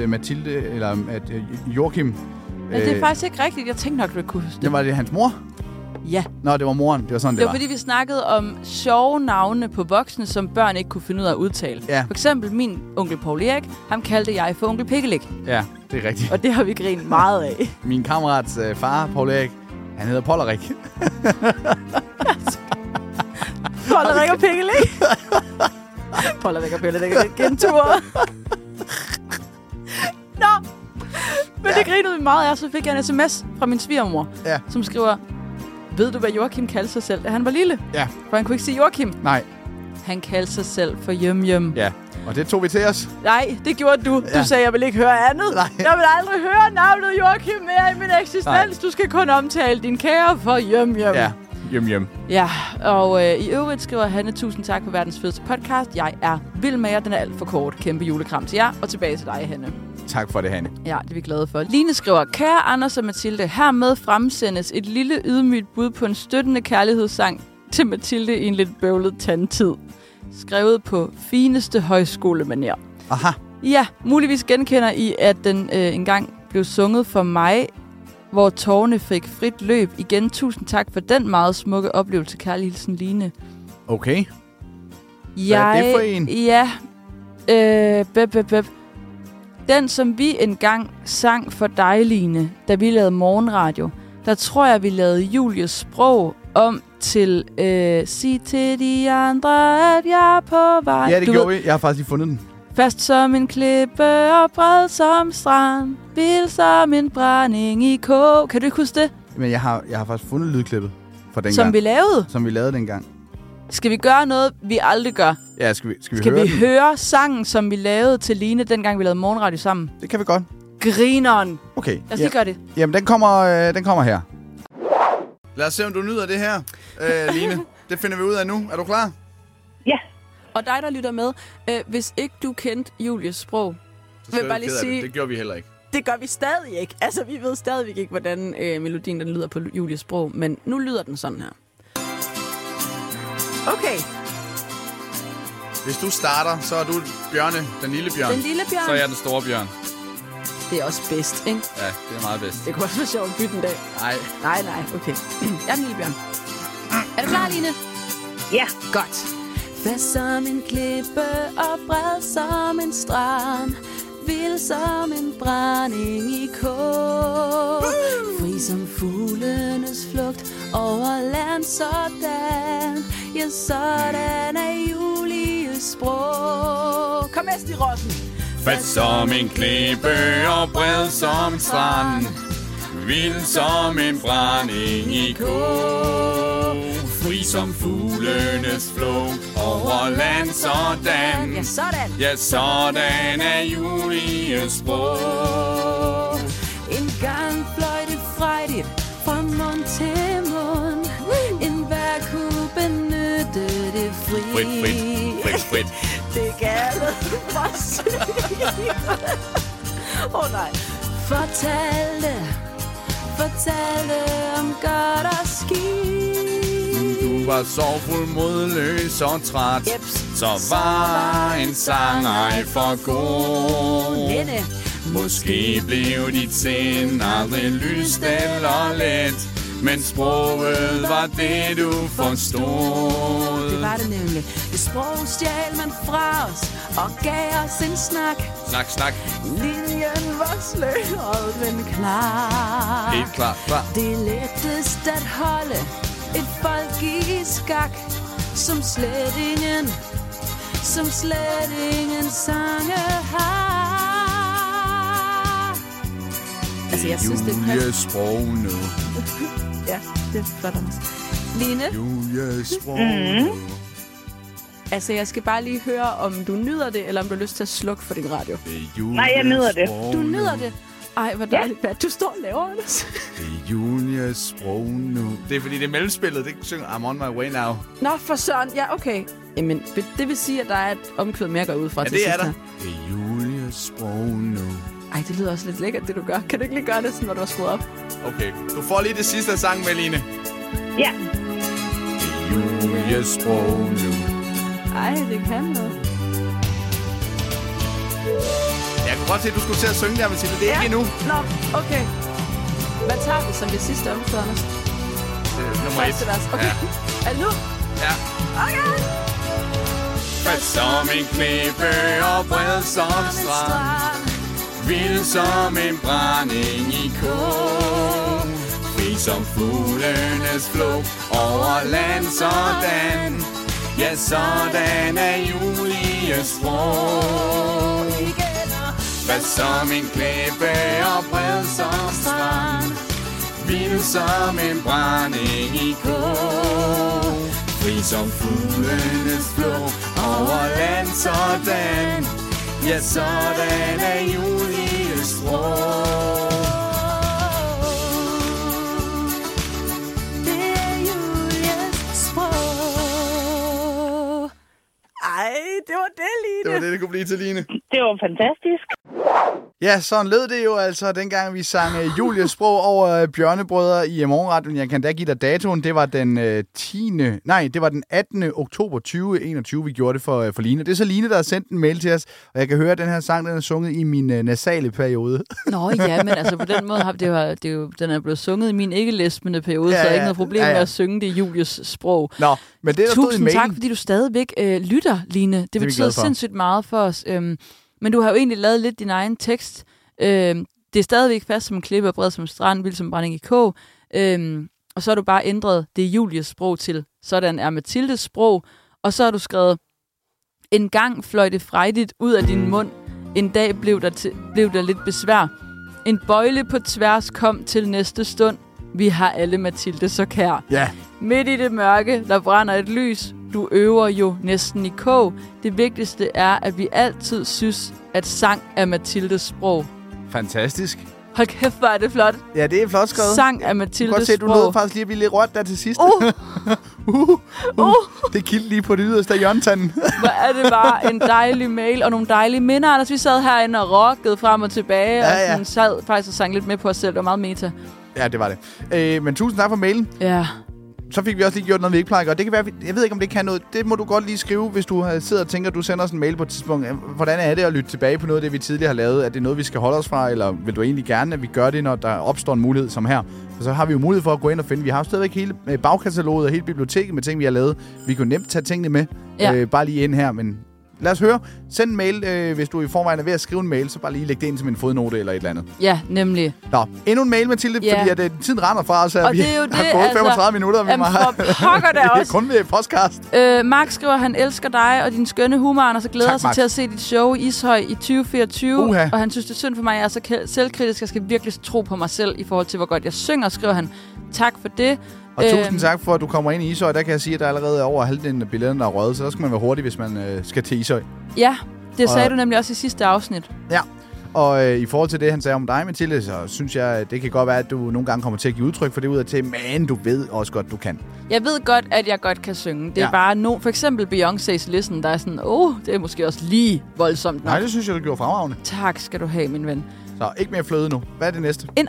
Joachim... Men det er faktisk ikke rigtigt. Jeg tænkte nok, du kunne huske det. Det var det hans mor? Ja. Nå, det var moren. Det var sådan, det var. Det var, fordi vi snakkede om sjove navne på voksne, som børn ikke kunne finde ud af at udtale. Ja. For eksempel min onkel Paul Erik, ham kaldte jeg for onkel Pikkelik. Ja, det er rigtigt. Og det har vi grinet meget af. Min kammerats far, Paul Erik, Han hedder Pollerik. Pollerik og Pingelig. Pollerik og Pingelig, gentur. Nå. Men det grinede vi meget af, så fik jeg en sms fra min svigermor, som skriver, ved du, hvad Joachim kaldte sig selv, da han var lille? Ja. For han kunne ikke sige Joachim. Nej. Han kaldte sig selv for Jum. Ja, og det tog vi til os. Nej, det gjorde du. Du sagde, jeg vil ikke høre andet. Nej. Jeg vil aldrig høre navnet Joachim mere i min eksistens. Nej. Du skal kun omtale din kære for Jum. Ja, Jum. Ja, og i øvrigt skriver Hanne, tusind tak for verdens fedeste podcast. Jeg er vild med jer. Den er alt for kort. Kæmpe julekram til jer. Og tilbage til dig, Hanne. Tak for det, Hanne. Ja, det er vi glade for. Line skriver, kære Anders og Mathilde, hermed fremsendes et lille ydmygt bud på en støttende kærlighedssang til Mathilde i en lidt bøvlet tandtid. Skrevet på fineste højskolemanér. Aha. Ja, muligvis genkender I, at den engang blev sunget for mig, hvor tårerne fik frit løb. Igen, tusind tak for den meget smukke oplevelse, kærlig hilsen Line. Okay. Hvad er det for en? Ja, den, som vi engang sang for dig, Line, da vi lavede morgenradio, der tror jeg, vi lavede Julies sprog om til sig til de andre, at jeg er på vej. Ja, det gjorde vi. Jeg har faktisk lige fundet den. Fast som en klippe og bred som strand, vild som en brænding i kog. Kan du ikke huske det? Men jeg har faktisk fundet lydklippet fra dengang. Som vi lavede? Som vi lavede dengang. Skal vi gøre noget, vi aldrig gør? Ja, skal vi høre sangen, som vi lavede til Line, dengang vi lavede morgenradio sammen? Det kan vi godt. Grineren. Okay. Lad os lige gøre det. Jamen, den kommer her. Lad os se, om du nyder det her, Line. Det finder vi ud af nu. Er du klar? Ja. Og dig, der lytter med, hvis ikke du kendte Julies sprog, så vil jeg bare lige sige... Det gjorde vi heller ikke. Det gør vi stadig ikke. Altså, vi ved stadigvæk ikke, hvordan melodien den lyder på Julies sprog, men nu lyder den sådan her. Okay. Hvis du starter, så er du Bjørne, den lille bjørn. Den lille bjørn. Så er jeg den store bjørn. Det er også bedst, ikke? Ja, det er meget bedst. Det kunne også være sjovt at bytte en dag. Nej, okay. Jeg er den lille bjørn. Er du klar, Line? Ja. Godt. Fast som en klippe og bred som en strand, vild som en brænding i kog. Fri som fuglenes flugt over land sådan. Ja, sådan er Julies sprog. Kom med, Stig Rossen. Fast som en klippe og bred som strand, vild som en brænding i kog. Fri som fuglenes flugt over land sådan. Ja, sådan. Ja, sådan er Julies sprog. En gang fløj det frejdigt fra mund til mund. En hver kunne benytte det frit. Frit. Det gælder for sygt. Nej. Fortalte om godt og skidt. Du var sorgfuld, modløs og træt. Så var en sang ej for god. Lene. Måske blev dit sind aldrig lyst eller let, men sproget var det, du forstod. Det var det nemlig. Det sprog stjal man fra os og gav os en snak. Snak. Linjen var sløret, men klar. Helt klar. Det er lettest at holde et folk i skak, som slet ingen sange har. Altså, jeg synes, det er Julies sprog nu. Ja, det er flot, Anders. Line? Julies sprog nu. Altså, jeg skal bare lige høre, om du nyder det, eller om du har lyst til at slukke for din radio. Nej, jeg nyder det. Du nyder det? Ej, hvor dejligt. Hvad du står og laver, Anders? Det er Julies sprog nu. Det er fordi, det er mellemspillet. Det synger I'm on my way now. Nå, for søren. Ja, okay. Jamen, det vil sige, at der er et omkvæd mere at gå ud fra til sidst. Ja, det er der. Det er Julies sprog nu. Ej, det lyder også lidt lækkert, det du gør. Kan du ikke lige gøre det, sådan, når du har skruet op? Okay. Du får lige det sidste af sangen med, Line. Ja. Det er Julies sprog nu. Ej, det kan noget. Jeg kunne godt se, at du skulle til at synge der, Mathilde. Det er ikke endnu. Nå, okay. Hvad tager vi som det sidste omkvæd, Anders? Nummer 1. Okay. Ja. Er det nu? Ja. Okay. Fast som en klippe og bred som strand, vild som en brænding i kog. Fri som fuglenes flugt over land sådan. Ja, sådan er Julies sprog. Hvad som en klippe og bred som strand, vild som en brænding i kog. Fri som fuglenes flugt over land sådan. Ja, sådan er Julies sprog. Ej, det var det, Line. Det var det kunne blive til, Line. Det var fantastisk. Ja, sådan lød det jo altså, dengang vi sang Julies sprog over Bjørnebrødre i morgenradioen. Jeg kan da give dig datoen. Det var den det var den 18. oktober 2021, vi gjorde det for Line. Det er så Line, der har sendt en mail til os, og jeg kan høre, at den her sang, den er sunget i min nasale periode. Nå ja, men altså på den måde, den er blevet sunget i min ikke-lesbende periode, så er ikke noget problem med at synge det i Julies sprog. Nå, men det der stod i mailen. Tusind tak, fordi du stadigvæk lytter, Line. Det betyder sindssygt meget for os. Men du har jo egentlig lavet lidt din egen tekst. Det er stadigvæk fast som en klippe og bred som strand, vild som brænding i kog. Og så har du bare ændret det Julies sprog til, sådan er Mathildes sprog. Og så har du skrevet, en gang fløj det frejdigt ud af din mund. En dag blev der lidt besvær. En bøjle på tværs kom til næste stund. Vi har alle Mathilde så kær. Ja. Midt i det mørke, der brænder et lys. Du øver jo næsten i kog. Det vigtigste er, at vi altid synes, at sang er Mathildes sprog. Fantastisk. Hold kæft, hvor er det flot. Ja, det er flot skrevet. Sang er Mathildes sprog. Du kan godt se, at du nåede faktisk lige at blive lidt rørt der til sidst. Det kildte lige på det yderste af hjørnetanden. Hvor er det bare en dejlig mail og nogle dejlige minder. Anders, vi sad herinde og rockede frem og tilbage. Og sådan sad faktisk og sang lidt med på os selv. Det var meget meta. Ja, det var det. Men tusind tak for mailen. Ja. Så fik vi også lige gjort noget, vi ikke plejer at gøre. Det kan være, jeg ved ikke, om det kan noget. Det må du godt lige skrive, hvis du sidder og tænker, at du sender os en mail på et tidspunkt. Hvordan er det at lytte tilbage på noget af det, vi tidligere har lavet? Er det noget, vi skal holde os fra, eller vil du egentlig gerne, at vi gør det, når der opstår en mulighed som her? Og så har vi jo mulighed for at gå ind og finde. Vi har jo stadigvæk hele bagkataloget og hele biblioteket med ting, vi har lavet. Vi kan jo nemt tage tingene med, bare lige ind her, men lad os høre. Send en mail, hvis du i forvejen er ved at skrive en mail, så bare lige læg det ind som en fodnote eller et eller andet. Ja, nemlig. Nå, endnu en mail, Mathilde, fordi at tiden render fra os her. Og vi det er jo har gået 35 minutter, og vi pokker der også. Det er kun ved podcast. Mark skriver, at han elsker dig og din skønne humor, og så glæder sig til at se dit show i Ishøj i 2024. Og han synes, det er synd for mig, at jeg er så selvkritisk. Jeg skal virkelig tro på mig selv i forhold til, hvor godt jeg synger, skriver han. Tak for det. Og tusind tak for, at du kommer ind i Ishøj. Der kan jeg sige, at der allerede er over halvdelen af billetterne, der er røget, så der skal man være hurtig, hvis man skal til Ishøj. Ja, det sagde du nemlig også i sidste afsnit. Ja, og i forhold til det, han sagde om dig, Mathilde, så synes jeg, at det kan godt være, at du nogle gange kommer til at give udtryk for det ud af til, men du ved også godt, du kan. Jeg ved godt, at jeg godt kan synge. Det er bare for eksempel Beyoncé's Listen, der er sådan, det er måske også lige voldsomt nok. Nej, det synes jeg, du gjorde fremragende. Tak skal du have, min ven. Så ikke mere fløde nu. Hvad er det næste? En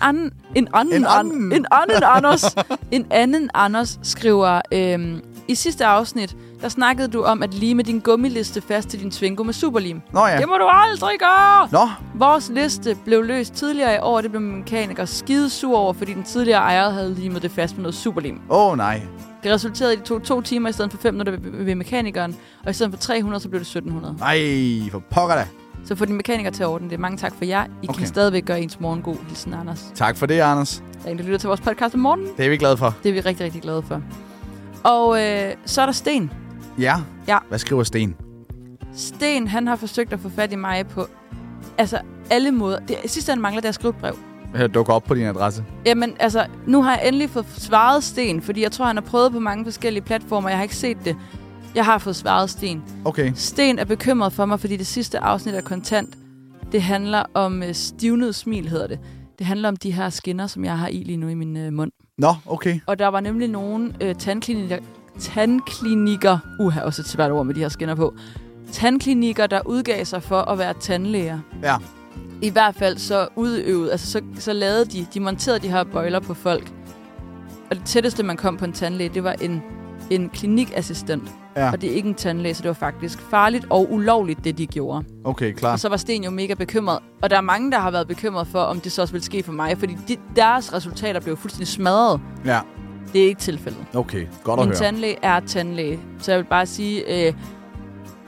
anden Anders skriver, i sidste afsnit, der snakkede du om at lime din gummiliste fast til din Twingo med superlim. Nå ja. Det må du aldrig gøre! Nå. Vores liste blev løst tidligere i år, det blev mekaniker skide sur over, fordi den tidligere ejer havde limet det fast med noget superlim. Nej. Det resulterede i, at det tog 2 timer i stedet for 5 minutter ved mekanikeren, og i stedet for 300, så blev det 1700. Nej, for pokker da. Så få din mekaniker til orden. Det er mange tak for jer. I kan stadigvæk gøre ens morgen god. Hilsen, Anders. Tak for det, Anders. Der er en, der lytter til vores podcast om morgenen. Det er vi glade for. Det er vi rigtig, rigtig glade for. Og så er der Sten. Ja. Hvad skriver Sten? Sten, han har forsøgt at få fat i mig på alle måder. Sidste han mangler, der skrive et brev. Jeg dukker op på din adresse. Jamen, nu har jeg endelig fået svaret Sten, fordi jeg tror, han har prøvet på mange forskellige platformer. Jeg har ikke set det. Jeg har fået svaret Sten. Okay. Sten er bekymret for mig, fordi det sidste afsnit er kontant. Det handler om stivnet smil, hedder det. Det handler om de her skinner, som jeg har i lige nu i min mund. Nå, okay. Og der var nemlig nogle tandklinikker, også et svært ord med de her skinner på, tandklinikker, der udgav sig for at være tandlæger. Ja. I hvert fald så udøvede, så lavede de monterede de her bøjler på folk. Og det tætteste, man kom på en tandlæge, det var en klinikassistent. Ja. Og det er ikke en tandlæge, så det var faktisk farligt og ulovligt, det de gjorde. Okay, klar. Og så var Sten jo mega bekymret. Og der er mange, der har været bekymret for, om det så også vil ske for mig. Fordi deres resultater blev fuldstændig smadret. Ja. Det er ikke tilfældet. Okay, godt at høre. Min tandlæge er tandlæge. Så jeg vil bare sige,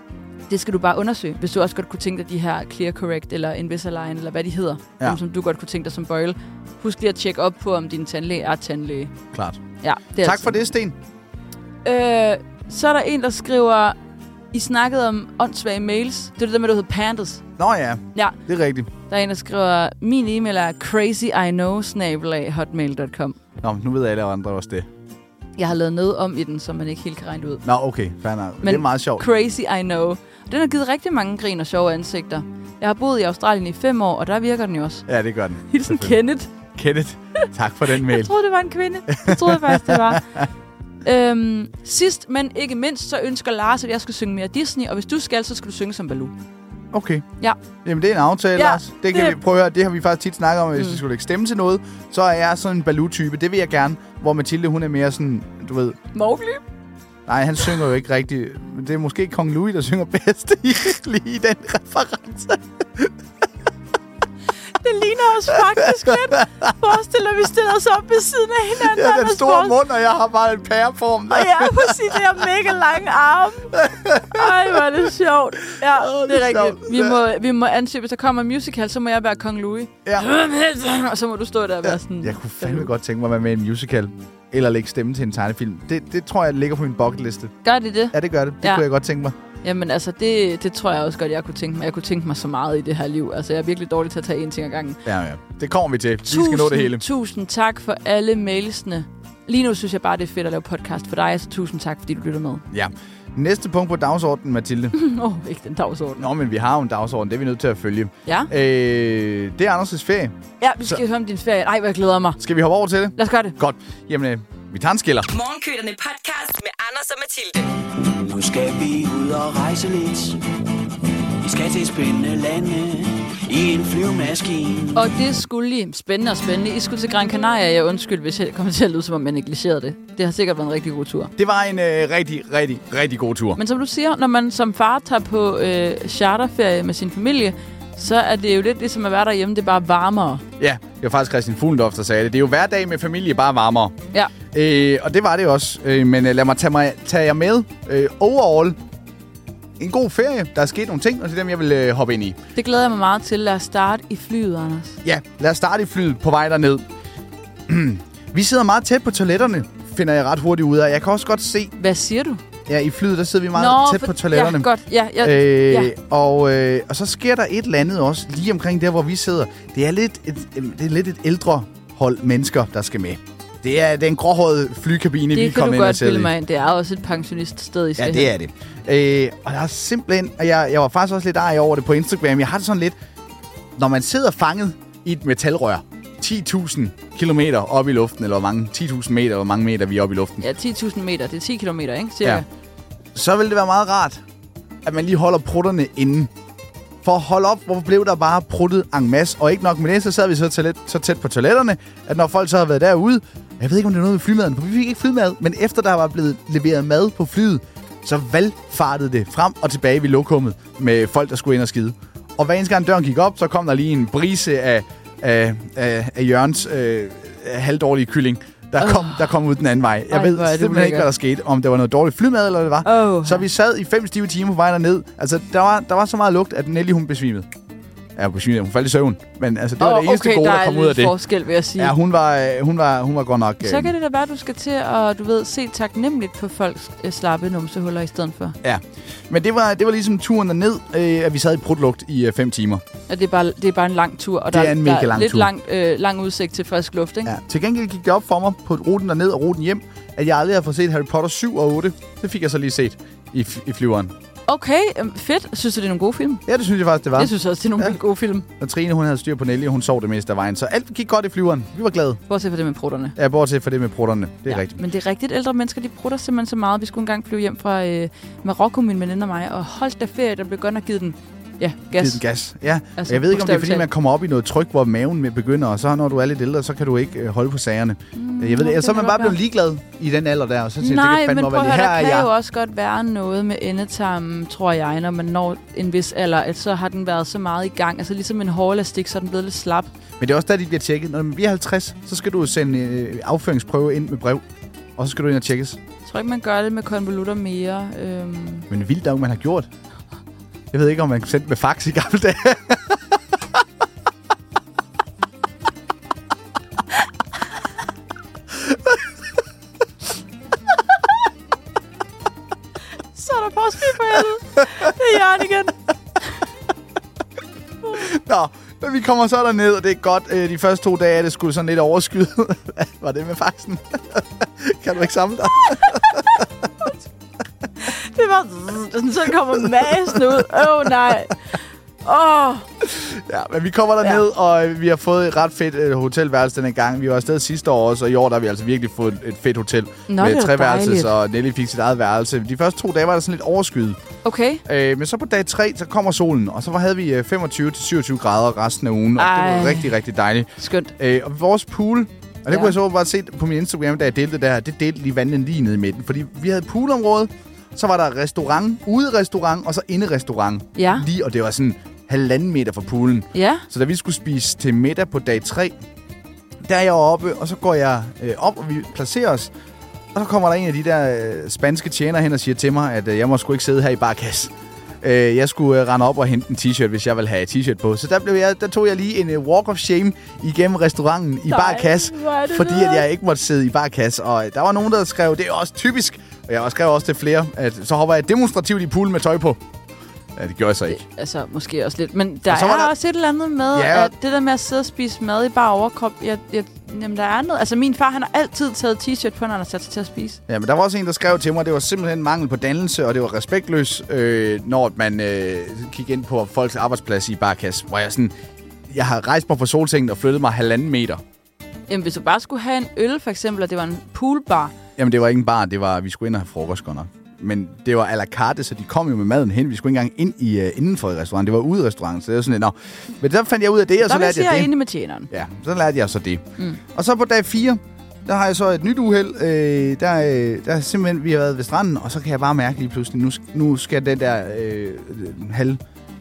Det skal du bare undersøge, hvis du også godt kunne tænke dig de her Clear Correct eller Invisalign, eller hvad de hedder, dem, som du godt kunne tænke dig som bøjle. Husk lige at tjekke op på, om din tandlæge er tandlæge. Klart. Ja, det er tak for det, Sten. Så er der en, der skriver, I snakkede om åndssvage mails. Det er det der med, der hedder pandas. Nå ja, det er rigtigt. Der er en, der skriver, min e-mail er crazyknow@hotmail.com. Nå, nu ved alle andre også det. Jeg har lavet noget om i den, som man ikke helt kan regne ud. Nå, okay. Fair nok. Det er meget sjovt. Crazy I know. Den har givet rigtig mange grin og sjove ansigter. Jeg har boet i Australien i 5 år, og der virker den jo også. Ja, det gør den. Hilsen Kenneth. Kenneth, tak for den mail. Jeg troede, det var en kvinde. Det troede jeg faktisk, det var. Sidst, men ikke mindst, så ønsker Lars, at jeg skal synge mere Disney, og hvis du skal, så skal du synge som Baloo. Okay. Ja. Jamen, det er en aftale, Lars. Det kan vi prøve at høre. Det har vi faktisk tit snakket om, hvis vi skulle lægge stemme til noget. Så er jeg sådan en Baloo-type. Det vil jeg gerne. Hvor Mathilde, hun er mere sådan, du ved... Mowgli? Nej, han synger jo ikke rigtigt. Det er måske Kong Louis, der synger bedst lige i den reference. Det ligner os faktisk lidt. Forestil dig, vi stiller os op ved siden af hinanden. Ja, den store mund, og jeg har bare en pæreform. Og ja, præcis. Det er mega lange arme. Ej, hvor er det sjovt. Ja, det er rigtigt. Vi må ansøge, hvis der kommer en musical, så må jeg være Kong Louis. Ja. Og så må du stå der og være sådan... Jeg kunne fandme godt tænke mig at være med i en musical. Eller lægge stemme til en tegnefilm. Det tror jeg ligger på min bucketliste. Gør det det? Ja, det gør det. Det kunne jeg godt tænke mig. Jamen altså, det tror jeg også godt, jeg kunne tænke mig. Jeg kunne tænke mig så meget i det her liv. Altså, jeg er virkelig dårlig til at tage én ting ad gangen. Ja. Det kommer vi til. Vi skal nå det hele. Tusind tak for alle mailsene. Lige nu synes jeg bare, det er fedt at lave podcast for dig. Så tusind tak, fordi du lytter med. Ja. Næste punkt på dagsordenen, Mathilde. Ikke den dagsorden. Nå, men vi har jo en dagsorden. Det er vi nødt til at følge. Ja. Det er Anders' ferie. Ja, vi skal høre om din ferie. Ej, hvor jeg glæder mig. Skal vi hoppe over til det? Lad os gøre det. Godt. Jamen, vi tager en skiller. Morgenkøterne podcast med Anders og Mathilde. Nu skal vi ud og rejse lidt. Vi skal til spændende lande i en flyvemaskine. Og det skulle I. Spændende og spændende. I skulle til Gran Canaria. Jeg undskyld, hvis jeg kommer til at lyde, som om jeg negligerede det. Det har sikkert været en rigtig god tur. Det var en rigtig god tur. Men som du siger, når man som far tager på charterferie med sin familie, så er det jo lidt ligesom at være derhjemme. Det er bare varmere. Ja, det var faktisk Christian Fuglendorf, der sagde det. Det er jo hverdag med familie, bare varmere. Ja. Og det var det også. Men lad mig tage jer med. Overall, en god ferie. Der er sket nogle ting, og det er dem, jeg vil hoppe ind i. Det glæder jeg mig meget til. Lad os starte i flyet, Anders. Ja, lad os starte i flyet på vej derned. Vi sidder meget tæt på toiletterne, finder jeg ret hurtigt ud af. Jeg kan også godt se... Hvad siger du? Ja, i flyet, der sidder vi meget tæt på toiletterne. Ja, godt. Ja. Og så sker der et eller andet også, lige omkring der, hvor vi sidder. Det er lidt et ældre hold mennesker, der skal med. Det er en gråhåret flykabine, vi kommer ind og sætter i. Det kan du godt bilde mig ind. Det er også et pensioniststed i stedet. Ja, det er det. Og der er simpelthen... Og jeg var faktisk også lidt arg over det på Instagram. Jeg har det sådan lidt... Når man sidder fanget i et metalrør, 10.000 kilometer op i luften, eller hvor mange? 10.000 meter, hvor mange meter vi er oppe i luften? Ja, 10.000 meter. Det er 10 kilometer, ikke? Cirka. Ja. Så vil det være meget rart, at man lige holder prutterne inde. For at holde op, hvor blev der bare pruttet en masse. Og ikke nok med det, så sad vi så tæt på toiletterne, at når folk så har været derude... Jeg ved ikke, om det er noget med flymaden, for vi fik ikke flymad. Men efter der var blevet leveret mad på flyet, så valgfartede det frem og tilbage ved lokummet med folk, der skulle ind og skide. Og hver eneste gang døren gik op, så kom der lige en brise af Jørgens halvdårlige kylling, der kom ud den anden vej. Jeg ved simpelthen ikke, hvad der skete. Om det var noget dårligt flymad, eller hvad det var. Så vi sad i 5 stive timer på vej derned. Altså, der var så meget lugt, at Nelly, hun besvimede. Ja, hun faldt i søvn. Men altså, det var det eneste gode, der kom ud af det. Der er forskel, vil jeg sige. Ja, hun var godt nok... Så kan det da være, at du skal til at, se taknemmeligt på folks slappe numsehuller i stedet for. Ja, men det var ligesom turen derned, at vi sad i prutlugt i 5 timer. Ja, det er bare en lang tur, og der er lidt lang udsigt til frisk luft, ikke? Ja. Til gengæld gik det op for mig på ruten derned og ruten hjem, at jeg aldrig har fået set Harry Potter 7 og 8. Det fik jeg så lige set i flyveren. Okay, fedt. Synes du, det er nogle gode film? Ja, det synes jeg faktisk, det var. Jeg synes også, det er nogle gode film. Og Trine, hun havde styr på Nelly, og hun sov det meste af vejen. Så alt gik godt i flyveren. Vi var glade. Bortset for det med prutterne. Ja, bortset for det med prutterne. Det er rigtigt. Men det er rigtigt. Ældre mennesker, de prutter simpelthen så meget. Vi skulle engang flyve hjem fra Marokko, min veninde og mig, og holdt der ferie, der blev godt nok givet den gas. Ja, altså, jeg ved ikke, om det er, fordi man kommer op i noget tryk, hvor maven begynder, og så når du er lidt ældre, så kan du ikke holde på sagerne. Jeg ved det, så er man bare blevet ligeglad i den alder der, og så tænker jeg, men prøv at høre, der kan jo også godt være noget med endetarmen, tror jeg, når man når en vis alder, at så har den været så meget i gang. Altså ligesom en hårelastik, så er den blevet lidt slap. Men det er også der, de bliver tjekket. Når man bliver 50, så skal du sende afføringsprøve ind med brev, og så skal du ind og tjekkes. Jeg tror ikke, man gør det med konvolutter mere. Men vildt nok, man har gjort. Jeg ved ikke, om man kunne sende med fax i gamle dage. Så er der postbil på helvede. Det er Jørgen igen. Nå, men vi kommer så derned, og det er godt. De første 2 dage er det sgu sådan lidt overskyet. Hvad var det med faxen? Kan du ikke samle dig? Det var sådan kommer masen ud. Nej. Ja, men vi kommer derned, og vi har fået et ret fedt hotelværelse denne gang. Vi var afsted sidste år også, og i år der har vi altså virkelig fået et fedt hotel. Med 3 værelses, og Nelly fik sit eget værelse. De første 2 dage var der sådan lidt overskyet. Okay. Men så på dag 3, så kommer solen, og så havde vi 25-27 grader resten af ugen, og det var rigtig, rigtig dejligt. Skønt. Og vores pool, og det kunne jeg så bare se på min Instagram, da jeg delte det der, det delte lige vandene lige ned i midten, fordi vi havde et poolområde, så var der restaurant, uderestaurant, og så inderestaurant. Ja. Lige, og det var sådan 1,5 meter fra poolen. Ja. Så da vi skulle spise til middag på dag 3, der er jeg oppe, og så går jeg op, og vi placerer os. Og så kommer der en af de der spanske tjenere hen og siger til mig, at jeg må sgu ikke sidde her i barkasse. Jeg skulle rende op og hente en t-shirt, hvis jeg ville have t-shirt på. Så der tog jeg lige en walk of shame igennem restauranten i barkasse, fordi at jeg ikke måtte sidde i barkasse. Og der var nogen, der skrev, det er også typisk, og jeg skrev også til flere, at så hopper jeg demonstrativt i poolen med tøj på. Ja, det gjorde jeg så ikke. Altså, måske også lidt. Men der er også et eller andet med, at det der med at sidde og spise mad i bare overkrop, jamen, der er noget. Altså, min far, han har altid taget t-shirt på, når han har sat sig til at spise. Ja, men der var også en, der skrev til mig, at det var simpelthen mangel på dannelse, og det var respektløs, når man kiggede ind på folks arbejdsplads i barkasse, hvor jeg har rejst mig fra solsengen og flyttet mig 1,5 meter. Jamen, hvis du bare skulle have en øl, for eksempel, og det var en poolbar. Jamen, det var ikke en bar, vi skulle ind og have frokost, godt nok. Men det var à la carte, så de kom jo med maden hen. Vi skulle ikke engang ind indenfor i restauranten. Det var ude i restauranten, så det var sådan lidt, Men der fandt jeg ud af det, og så lærte jeg det. Der vil jeg enig med tjeneren. Ja, så lærte jeg så det. Og så på dag 4, der har jeg så et nyt uheld. Der simpelthen, vi har været ved stranden, og så kan jeg bare mærke lige pludselig, nu skal den der halv...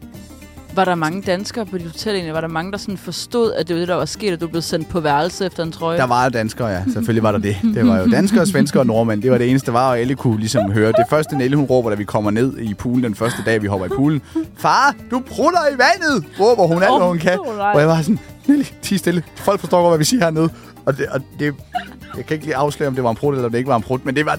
Var der mange danskere på dit hotel egentlig? Var der mange, der sådan forstod, at det var det, der var sket, at du blev sendt på værelse efter en trøje? Der var danskere, ja. Selvfølgelig var der det. Det var jo danskere, svenskere og nordmænd. Det var det eneste, der var, og Elle kunne ligesom høre. Det første Nelly, hun råber, da vi kommer ned i poolen den første dag, vi hopper i poolen. Far, du prutter i vandet! Råber hun alt, hvad hun kan. Og jeg var sådan, Nelly, tig stille. Folk forstår godt, hvad vi siger hernede. Og det jeg kan ikke lige afsløre, om det var en prut, eller om det ikke var en prut. Men det var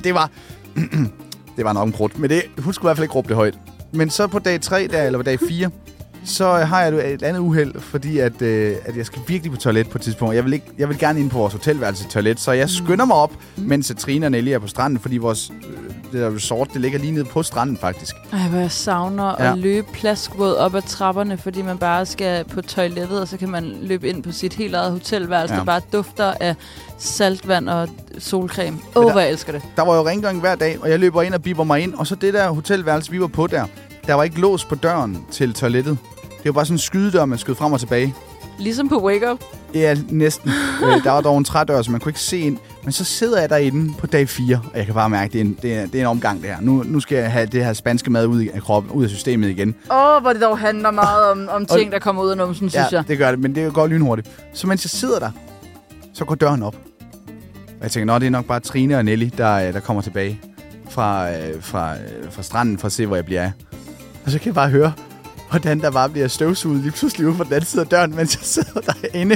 det var nok en prut. Men hun skulle i hvert fald ikke råbe det højt. Men så på dag 3, eller på dag 4... så har jeg et andet uheld, fordi at jeg skal virkelig på toilet på et tidspunkt. Jeg vil gerne ind på vores hotelværelse toilet, så jeg skynder mig op, mens Trine og Nelly er på stranden, fordi vores det der resort, det ligger lige nede på stranden faktisk. Ej, hvor jeg savner at løbe plaskvåd op ad trapperne, fordi man bare skal på toilettet, og så kan man løbe ind på sit helt eget hotelværelse, der bare dufter af saltvand og solcreme. Hvor jeg elsker det. Der var jo rengøring hver dag, og jeg løber ind og biber mig ind, og så det der hotelværelse, vi var på der var ikke lås på døren til toilettet. Det var bare sådan en skydedør, man skød frem og tilbage. Ligesom på Wake Up? Ja, næsten. Der var dog en trædør, så man kunne ikke se ind. Men så sidder jeg derinde på dag 4, og jeg kan bare mærke, det er en omgang det her. Nu skal jeg have det her spanske mad ud af kroppen, ud af systemet igen. Hvor det dog handler meget om ting, der kommer ud af numsen, synes jeg. Ja, det gør det, men det går lynhurtigt. Så mens jeg sidder der, så går døren op. Og jeg tænker, det er nok bare Trine og Nelly, der kommer tilbage fra stranden for at se, hvor jeg bliver af. Og så kan jeg bare høre, hvordan der bare bliver støvsuget lige pludselig ude på den anden side af døren, mens jeg sidder derinde.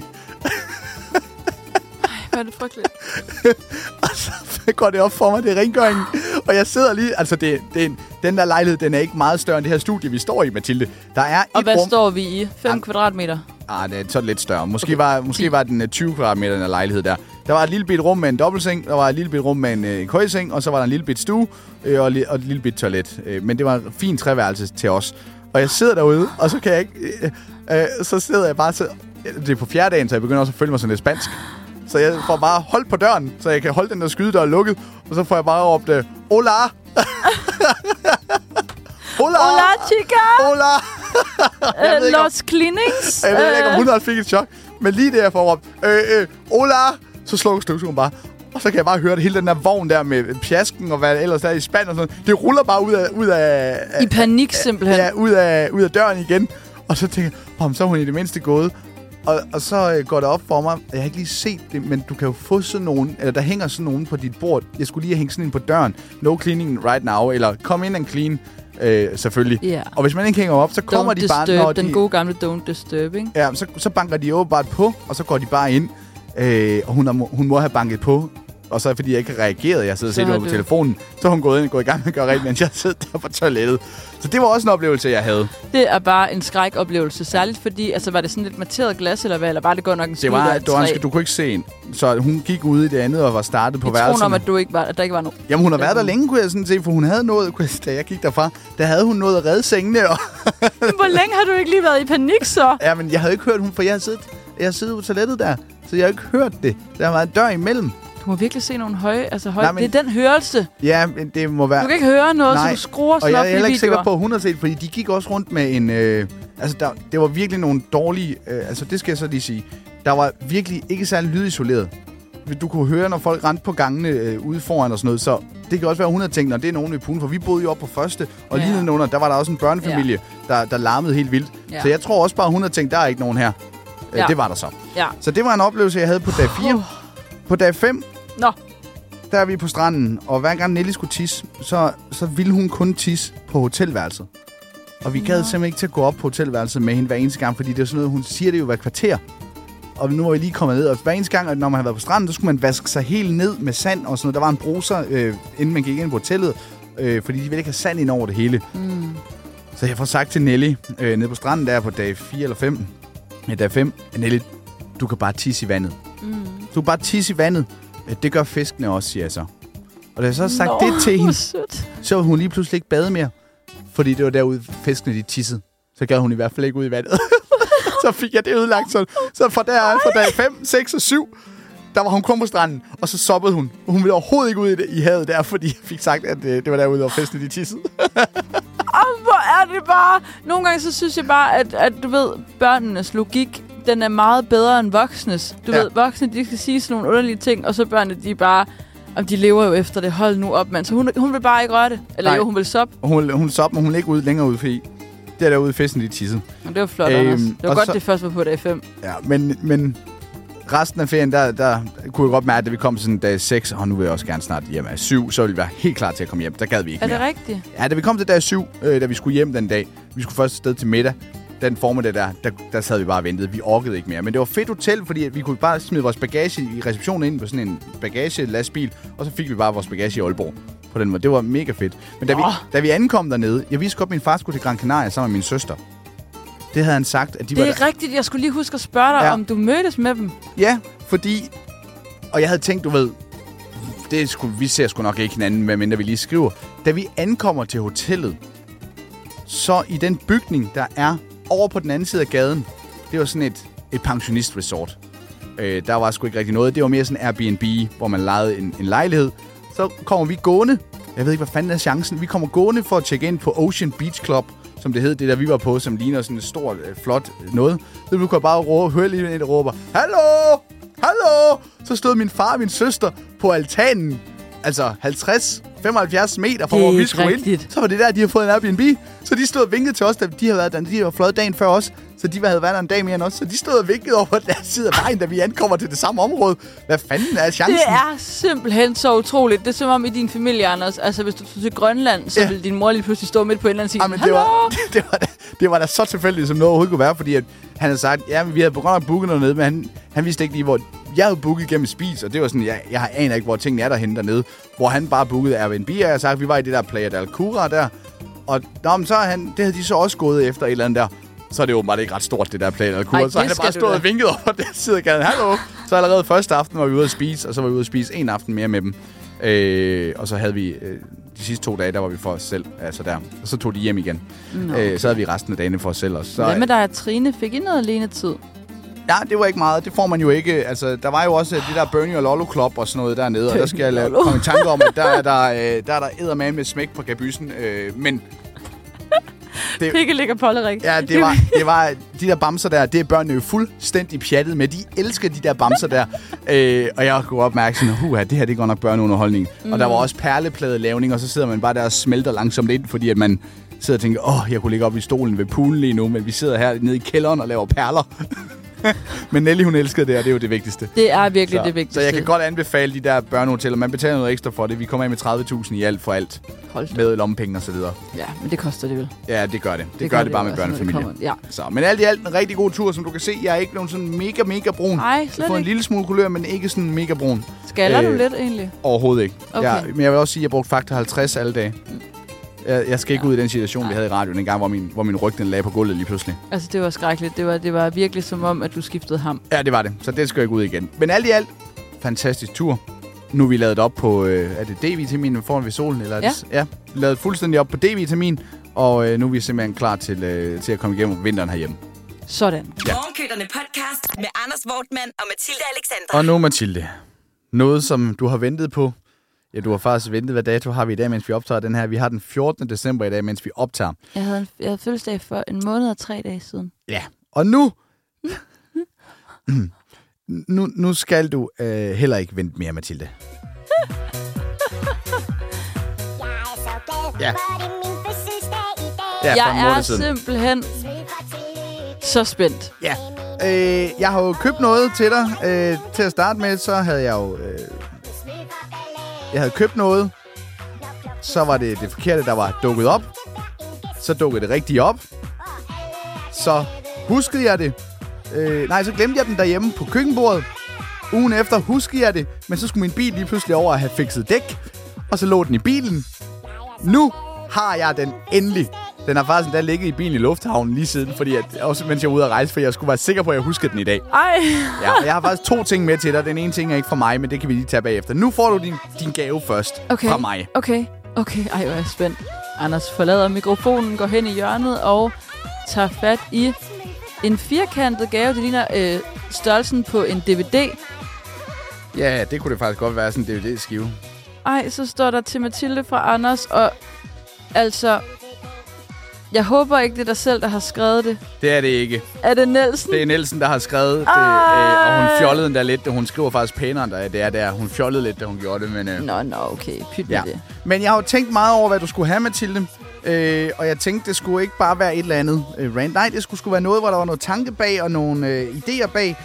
Hvor er det frygteligt. Og så går det op for mig, det er rengøringen. Og jeg sidder lige... Altså, den der lejlighed, den er ikke meget større end det her studie, vi står i, Mathilde. Der er og hvad rum, står vi i? 5 kvadratmeter? Det er så lidt større. Måske var den 20 kvadratmeter, den her lejlighed der. Der var et lille bit rum med en dobbeltseng, der var et lille bit rum med en køjeseng, og så var der en lille bit stue og et lille bit toilet. Men det var en fin treværelse til os. Og jeg sidder derude, og så kan jeg ikke... så sidder jeg bare... Det er på 4. dagen, så jeg begynder også at føle mig sådan lidt spansk. Så jeg får bare holdt på døren, så jeg kan holde den der skydedør lukket. Og så får jeg bare råbt, hola! Hola! Hola, chica! Hola! Los cleanings! Jeg ved ikke, om hun fik et chok. Men lige det, jeg får råbt, hola! Så slukker støvsugeren bare. Og så kan jeg bare høre det hele den der vogn der med pjasken og hvad ellers der er i spand og sådan. Det ruller bare ud af i panik simpelthen. Ja, ud af døren igen. Og så tænker jeg, så er hun i det mindste gået Og så går det op for mig, jeg har ikke lige set det, men du kan jo få sådan nogen, eller der hænger sådan nogen på dit bord. Jeg skulle lige hænge sådan en på døren. No cleaning right now, eller come in and clean, selvfølgelig. Yeah. Og hvis man ikke hænger op, så kommer de bare... Når den gode gamle don't disturb, ikke? Ja, så banker de åbenbart på, og så går de bare ind. Og hun må have banket på. Og så fordi jeg ikke har reageret, jeg sidder og set på telefonen, så hun gået ind og gået i gang med at gøre rent, mens jeg sidder der på toilettet. Så det var også en oplevelse, jeg havde. Det er bare en skrækoplevelse, særligt fordi, altså var det sådan lidt materet glas, eller hvad, eller var det godt nok en skid? Du kunne ikke se en. Så hun gik ud i det andet og var startet på værelsen. Jeg tror om, at der ikke var nogen. Jamen hun har været der længe, kunne jeg sådan se, for hun havde noget, da jeg gik derfra, der havde hun noget at redde sengene. Og hvor længe har du ikke lige været i panik så? Ja, men jeg havde ikke hørt hun, for jeg har siddet på toilettet der, så jeg har ikke hørt det. Der var en dør imellem. Du må virkelig se nogle høje. Nej, det er den hørelse. Ja, men det må være... Du kan ikke høre noget, så du skruer sådan op i videoer. Og jeg er heller ikke sikker på, at hun har set, fordi de gik også rundt med en... det var virkelig nogle dårlige... det skal jeg så lige sige. Der var virkelig ikke særlig lydisoleret. Du kunne høre, når folk rendte på gangene ude foran og sådan noget. Så det kan også være, at hun havde tænkt, når det er nogen ved poolen. For vi boede jo oppe på første, og lige nedenunder, der var der også en børnefamilie, der larmede helt vildt. Ja. Så jeg tror også bare, hun havde tænkt, der er ikke nogen her. Det var der så. Ja. Så det var en oplevelse, jeg havde på dag 4. På dag 5, der er vi på stranden, og hver gang Nelly skulle tisse, så ville hun kun tisse på hotelværelset. Og vi gad simpelthen ikke til at gå op på hotelværelset med hende hver eneste gang, fordi det er sådan noget, hun siger det jo hver kvarter. Og nu er vi lige kommet ned, og hver eneste gang, når man har været på stranden, så skulle man vaske sig helt ned med sand og sådan noget. Der var en bruser, inden man gik ind på hotellet, fordi de ville ikke have sand ind over det hele. Mm. Så jeg får sagt til Nelly, nede på stranden, der på dag 4 eller 5, dag 5, Nelly, du kan bare tisse i vandet. Mm. Du kan bare tisse i vandet. Det gør fiskene også, siger jeg så. Og da jeg så har sagt det til hende, så ville hun lige pludselig ikke bade mere. Fordi det var derude, fiskene de tissede. Så gad hun i hvert fald ikke ud i vandet. Så fik jeg det ødelagt. Så fra dag 5, 6 og 7, der var hun kun på stranden. Og så soppede hun. Hun ville overhovedet ikke ud i havet der, fordi jeg fik sagt, at det var derude, hvor fiskene de tissede. Hvor er det bare... Nogle gange så synes jeg bare, at du ved, børnenes logik... Den er meget bedre end voksnes. Du ved, voksne, de skal sige sådan nogle underlige ting, og så børnene, de bare... de lever jo efter det. Hold nu op, mand. Så hun vil bare ikke røre det. Eller jo, hun vil soppe. Hun soppe, men hun vil ikke ud længere ud, fordi det er derude, festen de tissede. Det var flot, Anders. Det var godt, det først var på dag 5. Ja, men resten af ferien, der kunne jeg godt mærke, at vi kom sådan dag 6, og nu vil jeg også gerne snart hjem af 7, så ville vi være helt klar til at komme hjem. Der gad vi ikke mere. Er det rigtigt? Ja, da vi kom til dag 7, da vi skulle hjem den dag, vi skulle først afsted til middag. Den formiddag der sad vi bare og ventede. Vi orkede ikke mere. Men det var fedt hotel, fordi vi kunne bare smide vores bagage i receptionen ind på sådan en bagagelastbil, og så fik vi bare vores bagage i Aalborg. På den måde. Det var mega fedt. Men da vi ankom dernede, jeg vidste godt, at min far skulle til Gran Canaria sammen med min søster. Det havde han sagt, at de var... Det er rigtigt. Jeg skulle lige huske at spørge dig, om du mødtes med dem. Ja, fordi... Og jeg havde tænkt, du ved... Vi ser sgu nok ikke hinanden, medmindre vi lige skriver. Da vi ankommer til hotellet, så i den bygning, der er over på den anden side af gaden, det var sådan et pensionistresort. Der var sgu ikke rigtig noget. Det var mere sådan Airbnb, hvor man lejede en lejlighed. Så kommer vi gående. Jeg ved ikke, hvad fanden er chancen. Vi kommer gående for at tjekke ind på Ocean Beach Club, som det hed, det der vi var på, som ligner sådan et stort, flot noget. Så vi kunne bare høre lige en, der råber, hallo! Hallo! Så stod min far og min søster på altanen. Altså 50-75 meter fra, hvor vi skulle ind. Så var det der, de havde fået en Airbnb. Så de stod og vinkede til os, da de havde været der. De var fløjet dagen før os. Så de havde været der en dag mere end os. Så de stod og vinkede over på den side af vejen, da vi ankommer til det samme område. Hvad fanden er chancen? Det er simpelthen så utroligt. Det er som om i din familie, Anders. Altså, hvis du tog til Grønland, så ville din mor lige pludselig stå midt på en eller anden side. Det var da så tilfældigt, som noget overhovedet kunne være. Fordi at han havde sagt, ja, vi havde på grund af booket dernede, men han vidste ikke lige, hvor... Jeg havde booket gennem Spis, og det var sådan, jeg aner ikke, hvor tingene er derhenne dernede. Hvor han bare bookede Airbnb, og jeg har sagt, vi var i det der Playa del Cura der. Og så det havde de så også gået efter et eller andet der. Så er det åbenbart ikke ret stort, det der Playa del Cura. Så han bare stået og vinket over den side af gaden. Hallo! Så allerede første aften var vi ude at spise, og så var vi ude at spise en aften mere med dem. Og så havde vi de sidste 2 dage, der var vi for os selv. Altså der. Og så tog de hjem igen. Okay. Så havde vi resten af dagene for os selv også. Hvad med dig og Trine? Fik I noget alenetid? Ja, det var ikke meget. Det får man jo ikke. Altså, der var jo også det der Bernie og Lollo Club og sådan noget dernede, og der skal jeg komme i tanke om, at der er der eddermame med smæk på kabysen. Men... Pikke ligger pollerik. Ja, det var de der bamser der, det er børnene jo fuldstændig pjattet med. De elsker de der bamser der. Og jeg kunne godt mærke sådan, det her det går nok børneunderholdning. Og der var også perlepladelavning, og så sidder man bare der og smelter langsomt ind, fordi at man sidder og tænker, jeg kunne ligge op i stolen ved poolen lige nu, men vi sidder her nede i kælderen og laver perler. Men Nelly, hun elskede det, og det er jo det vigtigste. Det er virkelig det vigtigste. Så jeg kan godt anbefale de der børnehoteller. Man betaler noget ekstra for det. Vi kommer af med 30.000 i alt for alt. Med lommepenge og så videre. Ja, men det koster det vel. Ja, det gør det. Det gør det bare med børnefamilie. Ja. Så, men alt i alt en rigtig god tur, som du kan se. Jeg er ikke blevet sådan mega brun. Nej, slet ikke. Jeg får en lille smule kulør, men ikke sådan mega brun. Skaller du lidt egentlig? Overhovedet ikke. Okay. Men jeg vil også sige, at jeg brugte Faktor 50 alle dage. Jeg skal ikke ud i den situation, vi havde i radioen en gang, hvor min ryg den lagde på gulvet lige pludselig. Altså, det var skrækkeligt. Det var virkelig som om, at du skiftede ham. Ja, det var det. Så det skal jeg ikke ud igen. Men alt i alt, fantastisk tur. Nu er vi lavet op på, er det D-vitamin foran ved solen? Eller ja, lavet fuldstændig op på D-vitamin, og nu er vi simpelthen klar til at komme igennem vinteren herhjemme. Sådan. Ja. Morgenkøtterne podcast med Anders Wortmann og Mathilde Alexander. Og nu, Mathilde, noget som du har ventet på. Ja, du har faktisk ventet, hvad dato har vi i dag, mens vi optager den her. Vi har den 14. december i dag, mens vi optager. Jeg havde fødselsdag for en måned og 3 dage siden. Ja, og nu... nu skal du heller ikke vente mere, Mathilde. Ja. Jeg er simpelthen så spændt. Ja. Jeg har jo købt noget til dig. Til at starte med, så havde jeg jo... Jeg havde købt noget. Så var det forkerte, der var dukket op. Så dukkede det rigtigt op. Så huskede jeg det. Så glemte jeg den derhjemme på køkkenbordet. Ugen efter huskede jeg det. Men så skulle min bil lige pludselig over at have fikset dæk. Og så lå den i bilen. Nu har jeg den endelig. Den har faktisk endda ligget i bilen i lufthavnen lige siden, fordi også mens jeg var ude at rejse, for jeg skulle være sikker på, at jeg huskede den i dag. Ej. Ja, jeg har faktisk 2 ting med til dig. Den ene ting er ikke fra mig, men det kan vi lige tage bagefter. Nu får du din gave først fra mig. Okay. Ej, hvor er jeg spændt. Anders forlader mikrofonen, går hen i hjørnet og tager fat i en firkantet gave. Det ligner størrelsen på en DVD. Ja, det kunne det faktisk godt være, sådan en DVD-skive. Ej, så står der til Mathilde fra Anders, og altså... Jeg håber ikke, det er dig selv, der har skrevet det. Det er det ikke. Er det Nielsen? Det er Nielsen, der har skrevet det, og hun fjollede den der lidt. Hun skriver faktisk pænere, end det er der. Hun fjollede lidt, da hun gjorde det, men... Nå, okay. Pyt med det. Men jeg har jo tænkt meget over, hvad du skulle have, Mathilde. Og jeg tænkte, det skulle ikke bare være et eller andet rant. Nej, det skulle være noget, hvor der var noget tanke bag og nogle idéer bag.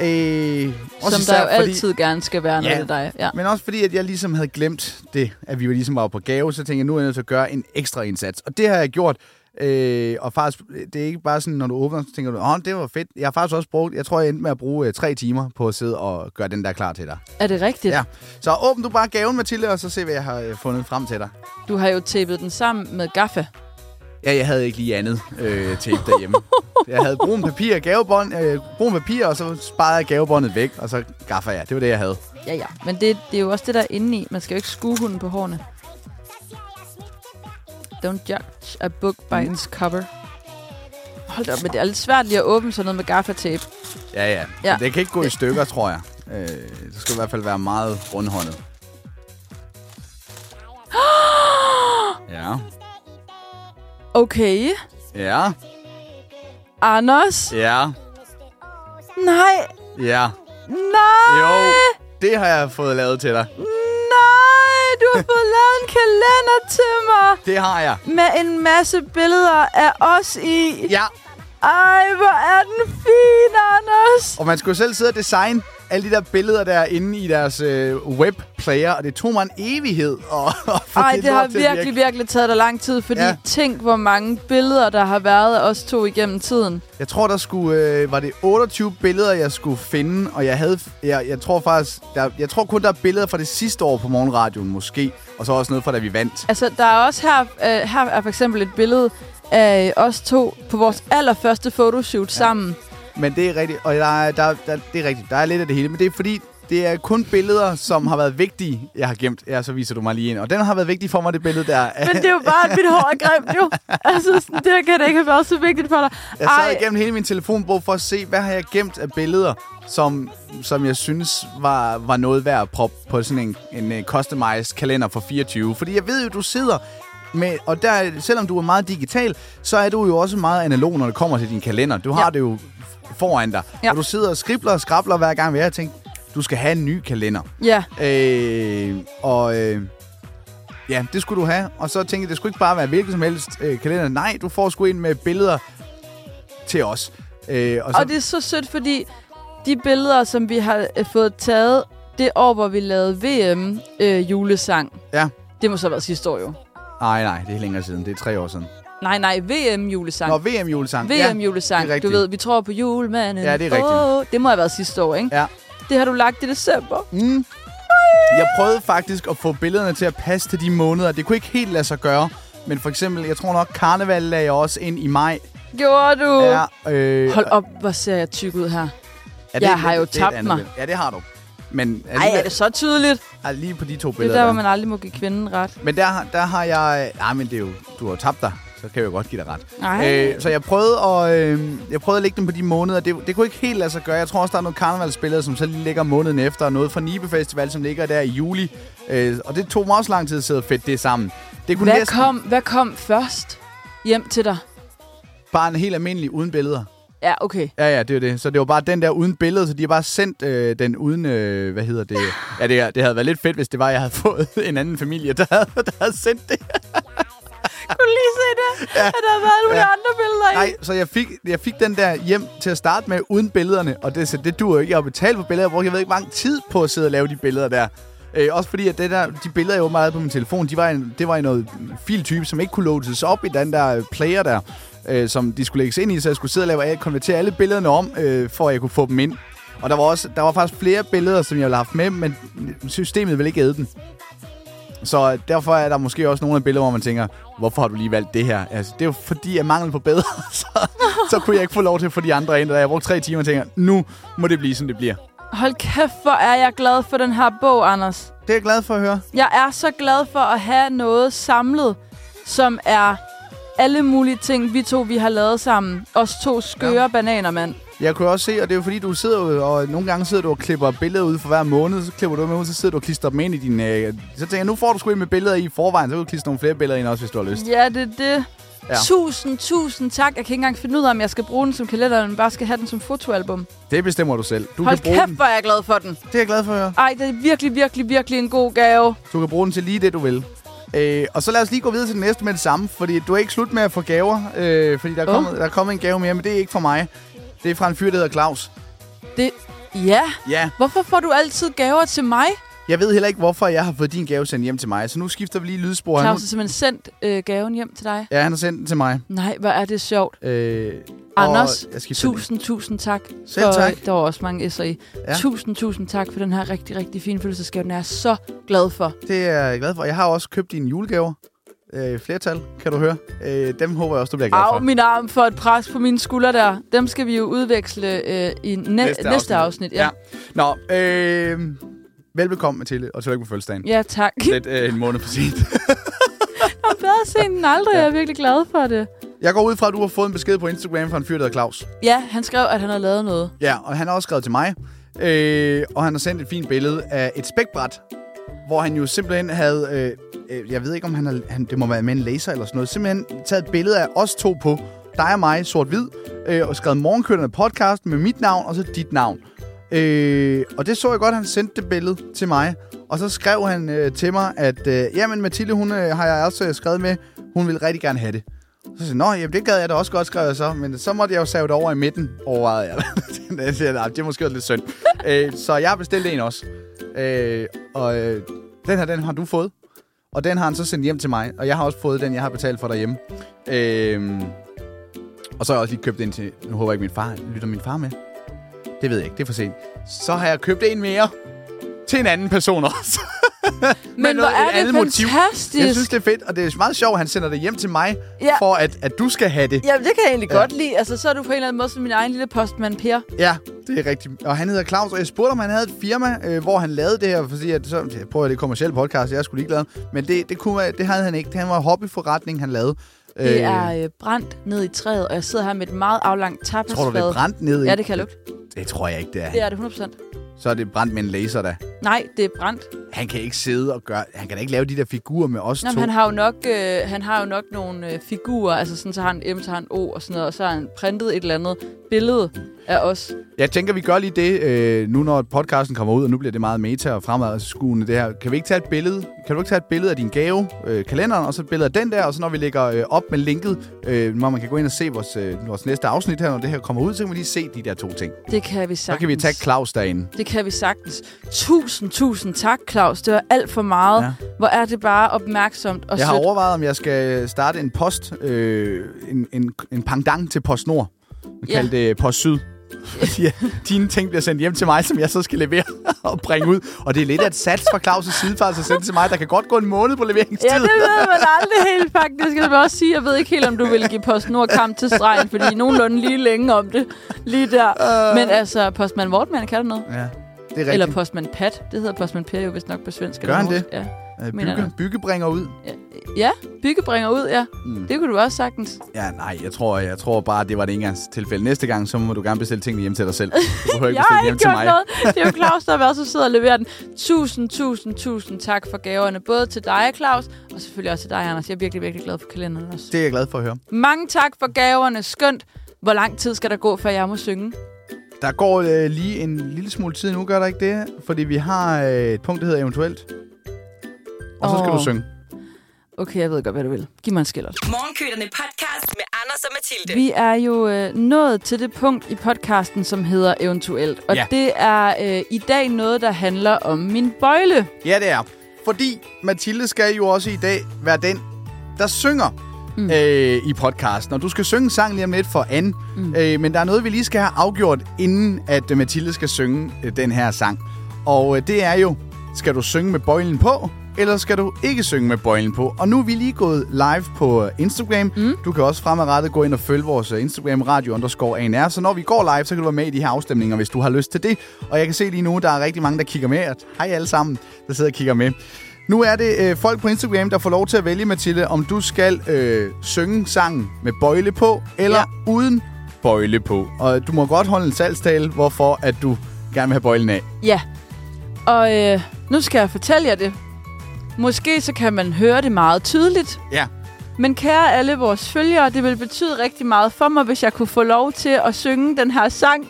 Som der jo altid gerne skal være noget af dig. Ja. Men også fordi, at jeg ligesom havde glemt det, at vi ligesom var på gave, så tænkte jeg, nu er jeg nødt til at gøre en ekstra indsats. Og det har jeg gjort. Og faktisk, det er ikke bare sådan, når du åbner, så tænker du, det var fedt. Jeg har faktisk også brugt, jeg tror, jeg endte med at bruge 3 timer på at sidde og gøre den der klar til dig. Er det rigtigt? Ja. Så åbn du bare gaven, Mathilde, og så se, hvad jeg har fundet frem til dig. Du har jo tapet den sammen med gaffa. Ja, jeg havde ikke lige andet tape derhjemme. Jeg havde brun papir, og så sparede jeg gavebåndet væk, og så gaffer jeg. Det var det, jeg havde. Ja. Men det er jo også det, der er inde i. Man skal jo ikke skue hunden på hårene. Don't judge a book by its cover. Hold da op, men det er lidt svært lige at åbne sådan noget med gaffatape. Ja. Det kan ikke gå i stykker, tror jeg. Det skal i hvert fald være meget rundhåndet. Ja. Okay. Ja. Anders? Ja. Nej. Ja. Nej. Jo, det har jeg fået lavet til dig. Du har fået lavet en kalender til mig. Det har jeg. Med en masse billeder af os i. Ja. Ej, hvor er den fin, Anders. Og man skulle selv sidde og designe alle de der billeder der inde i deres webplayer, og det tog mig en evighed. Ej, det har virkelig taget dig lang tid, fordi tænk, hvor mange billeder, der har været af os to igennem tiden. Jeg tror, der skulle, var det 28 billeder, jeg skulle finde, og jeg tror faktisk, jeg tror kun, der er billeder fra det sidste år på Morgenradioen måske, og så også noget fra, da vi vandt. Altså, der er også her er for eksempel et billede af os to på vores allerførste photoshoot sammen. Men det er rigtigt, og det er rigtigt. Der er lidt af det hele, men det er fordi, det er kun billeder, som har været vigtige, jeg har gemt. Ja, så viser du mig lige en. Og den har været vigtig for mig, det billede der. Men det er jo bare, at mit hår er grimt, jo. Altså, sådan, det kan det ikke have været så vigtigt for dig. Jeg sad igennem hele min telefonbog for at se, hvad har jeg gemt af billeder, som jeg synes var noget værd at proppe på sådan en customized kalender for 24. Fordi jeg ved jo, du sidder med, og der, selvom du er meget digital, så er du jo også meget analog, når det kommer til din kalender. Du har det jo foran dig. Ja. Og du sidder og skribler og skrabler hver gang, jeg tænker, du skal have en ny kalender. Ja. Ja, det skulle du have. Og så tænkte jeg, det skulle ikke bare være hvilket som helst kalender. Nej, du får sgu ind med billeder til os. Og det er så sødt, fordi de billeder, som vi har fået taget det år, hvor vi lavede VM julesang, det må så have været sidste år jo. Nej, det er længere siden. Det er 3 år siden. Nej, VM-julesang. Nå, VM-julesang. VM-julesang. Ja, du ved, vi tror på julemanden. Ja, det er rigtigt. Det må have været sidste år, ikke? Ja. Det har du lagt i december. Jeg prøvede faktisk at få billederne til at passe til de måneder. Det kunne ikke helt lade sig gøre. Men for eksempel, jeg tror nok, karneval lagde jeg også ind i maj. Gjorde du? Ja. Hold op, hvor ser jeg tyk ud her. Jeg har jo tabt mig. Ja, det har du. Men er det så tydeligt? Lige på de 2 billeder. billeder. Det er der, hvor man aldrig må give kvinden ret. Men der har jeg... Nej, men det er jo... Du har jo tabt dig. Så kan jeg jo godt give dig ret. Så jeg prøvede at lægge dem på de måneder. Det kunne ikke helt lade sig gøre. Jeg tror også, der er noget karnevalsbilleder, som så lige ligger måneden efter. Noget fra Nibe Festival, som ligger der i juli. Og det tog mig også lang tid at sidde og fedt det sammen. Det kunne hvad kom først hjem til dig? Bare en helt almindelig uden billeder. Ja, okay. Ja, det er det. Så det var bare den der uden billede, så de har bare sendt den uden, hvad hedder det? Ja, det havde været lidt fedt, hvis det var, jeg havde fået en anden familie, der havde sendt det. Kunne du lige se det? Ja. At der har været nogle andre billeder i? Nej, så jeg fik den der hjem til at starte med uden billederne, og det duer ikke. Jeg har betalt for billeder, hvor jeg ved ikke mange tid på at sidde og lave de billeder der. Også fordi, at de billeder, jeg var meget på min telefon, det var i noget filtype, som ikke kunne loades op i den der player der, som de skulle lægges ind i, så jeg skulle sidde og konvertere alle billederne om, for at jeg kunne få dem ind. Og der var faktisk flere billeder, som jeg ville have haft med, men systemet ville ikke æde den. Så derfor er der måske også nogle af billeder, hvor man tænker, hvorfor har du lige valgt det her? Altså, det er jo fordi, jeg mangler på bedre, så kunne jeg ikke få lov til at få de andre ind. Da jeg brugte 3 timer og tænker, nu må det blive, som det bliver. Hold kæft, hvor er jeg glad for den her bog, Anders. Det er jeg glad for at høre. Jeg er så glad for at have noget samlet, som er alle mulige ting, vi har lavet sammen. Os 2 skøre bananer, mand. Jeg kunne også se, og det er jo fordi, du sidder og nogle gange sidder du og klipper billeder ud for hver måned, så klipper du dem ud, så sidder du og klister dem ind i din... Så tænker jeg, nu får du sgu ind med billeder i forvejen, så kan du klistre nogle flere billeder ind også, hvis du har lyst. Ja, det er det. Ja. Tusind tak. Jeg kan ikke engang finde ud af, om jeg skal bruge den som kalender, eller bare skal have den som fotoalbum. Det bestemmer du selv. Hold kæft, hvor er jeg glad for den. Det er jeg glad for at høre. Ej, det er virkelig en god gave. Du kan bruge den til lige det, du vil. Og så lad os lige gå videre til den næste med det samme, fordi du er ikke slut med at få gaver, fordi der er kommet en gave mere, men det er ikke fra mig. Det er fra en fyr, der hedder Claus. Ja. Hvorfor får du altid gaver til mig? Jeg ved heller ikke, hvorfor jeg har fået din gave sendt hjem til mig, så nu skifter vi lige lydspor. Claus har simpelthen sendt gaven hjem til dig? Ja, han har sendt den til mig. Nej, hvor er det sjovt. Anders, tusind tak. Selv tak. Der var også mange S'er i. Ja. Tusind tak for den her rigtig fine fødselsdagsgave. Den er jeg så glad for. Det er jeg glad for. Jeg har også købt dine julegaver. Flertal, kan du høre. Dem håber jeg også, du bliver glad for. Min arm for et pres på mine skuldre der. Dem skal vi jo udveksle i næste afsnit. Ja. Nå, velbekomme, Mathilde, og tillykke på fødselsdagen. Ja, tak. Lidt en måned for sent. Jeg er bedre sent end aldrig. Ja. Jeg er virkelig glad for det. Jeg går ud fra, at du har fået en besked på Instagram fra en fyr, der hedder Claus. Ja, han skrev, at han har lavet noget. Ja, og han har også skrevet til mig. Og han har sendt et fint billede af et spækbræt, hvor han jo simpelthen havde... jeg ved ikke, om det må være med en laser eller sådan noget. Simpelthen taget et billede af os 2 på. Dig og mig, sort-hvid. Og skrevet Morgenkørende podcast med mit navn og så dit navn. Og det så jeg godt, han sendte det billede til mig. Og så skrev han til mig, at jamen Mathilde, hun har jeg også skrevet med. Hun vil rigtig gerne have det. Så sagde jeg, nå, jamen, det gad jeg da også godt, skrev jeg så. Men så måtte jeg jo save det over i midten, overvejede jeg. Det er måske også lidt synd. Så jeg har bestilt en også. Den har du fået. Og den har han så sendt hjem til mig. Og jeg har også fået den, jeg har betalt for derhjemme. Og så har jeg også lige købt en til... Nu håber jeg ikke, lytter min far med. Det ved jeg ikke, det er for sent. Så har jeg købt en mere til en anden person også. Men hvor er det fantastisk. Jeg synes, det er fedt, og det er meget sjovt, at han sender det hjem til mig, for at du skal have det. Jamen, det kan jeg egentlig godt lide. Altså, så er du på en eller anden måde som min egen lille postmand, Per. Ja, det er rigtigt. Og han hedder Claus, og jeg spurgte, om han havde et firma, hvor han lavede det her, fordi at så prøver det kommercielle podcast, jeg skulle ikke lade. Men det havde han ikke. Det var en hobbyforretning, han lavede. Det er brændt ned i træet, og jeg sidder her med et meget aflangt tapasfad. Tror du, det er brændt ned i? Ja, det kan jeg lugte. Det tror jeg ikke, det er. Det er det 100%. så er det brændt med en laser, da. Nej, det er brændt. Han kan ikke sidde og gøre... Han kan da ikke lave de der figurer med os to. Han har jo nok nogle figurer, altså sådan, så har han M, så har han O og sådan noget, og så har han printet et eller andet billede af os. Jeg tænker, vi gør lige det, nu når podcasten kommer ud, og nu bliver det meget meta og fremadskuende det her. Kan vi ikke tage et billede? Kan du ikke tage et billede af din gave, kalenderen, og så et billede af den der, og så når vi lægger op med linket, hvor man kan gå ind og se vores næste afsnit her, når det her kommer ud, så kan vi lige se de der 2 ting. Det kan vi sagtens. Så kan vi tage Claus derinde. Det kan vi sagtens. Tusind tak, Claus. Det var alt for meget. Ja. Hvor er det bare opmærksomt og Jeg har overvejet, om jeg skal starte en post, en pendant til PostNord. Vi kalder det Post Syd. Fordi dine ting bliver sendt hjem til mig, som jeg så skal levere og bringe ud. Og det er lidt af et sats fra Claus' side for at sende til mig. Der kan godt gå en måned på leveringstid. Ja, det ved man aldrig helt faktisk. Jeg vil også sige, jeg ved ikke helt, om du vil give PostNord kamp til stregen, fordi I er nogenlunde lige længe om det. Lige der. Men altså, Postman Vortman, kan det noget? Ja, det er rigtigt. Eller Postman Pat. Det hedder Postman Per jo vist nok på svensk. Gør han det? Ja. Bygge bringer ud. Ja, bygge bringer ud, ja. Det kunne du også sagtens. Ja, nej, jeg tror bare, det var et engangstilfælde. Næste gang, så må du gerne bestille tingene hjem til dig selv. Du behøver ikke bestille hjem til mig. Noget. Det er jo Claus, der har været så sidder og leverer den. Tusind tak for gaverne. Både til dig, Claus, og selvfølgelig også til dig, Anders. Jeg er virkelig, virkelig glad for kalenderen også. Det er jeg glad for at høre. Mange tak for gaverne. Skønt. Hvor lang tid skal der gå, før jeg må synge? Der går lige en lille smule tid nu, gør der ikke det? Fordi vi har et punkt, der hedder eventuelt. Og så skal du synge. Okay, jeg ved godt, hvad du vil. Giv mig en skillert. Morgenkøterne podcast med Anders og Mathilde. Vi er jo nået til det punkt i podcasten, som hedder eventuelt. Og det er i dag noget, der handler om min bøjle. Ja, det er. Fordi Mathilde skal jo også i dag være den, der synger i podcasten. Og du skal synge sang lige om lidt for Anne. Men der er noget, vi lige skal have afgjort, inden at Mathilde skal synge den her sang. Og det er jo, skal du synge med bøjlen på, eller skal du ikke synge med bøjlen på? Og nu er vi lige gået live på Instagram. Du kan også fremadrettet gå ind og følge vores Instagram, radio_ANR. Så når vi går live, så kan du være med i de her afstemninger, hvis du har lyst til det. Og jeg kan se lige nu, der er rigtig mange, der kigger med. Hej alle sammen, der sidder og kigger med. Nu er det folk på Instagram, der får lov til at vælge, Mathilde, om du skal synge sangen med bøjle på, eller uden bøjle på. Og du må godt holde en salgstale, hvorfor at du gerne vil have bøjlen af. Ja, og nu skal jeg fortælle jer det. Måske så kan man høre det meget tydeligt. Ja. Men kære alle vores følgere, det vil betyde rigtig meget for mig, hvis jeg kunne få lov til at synge den her sang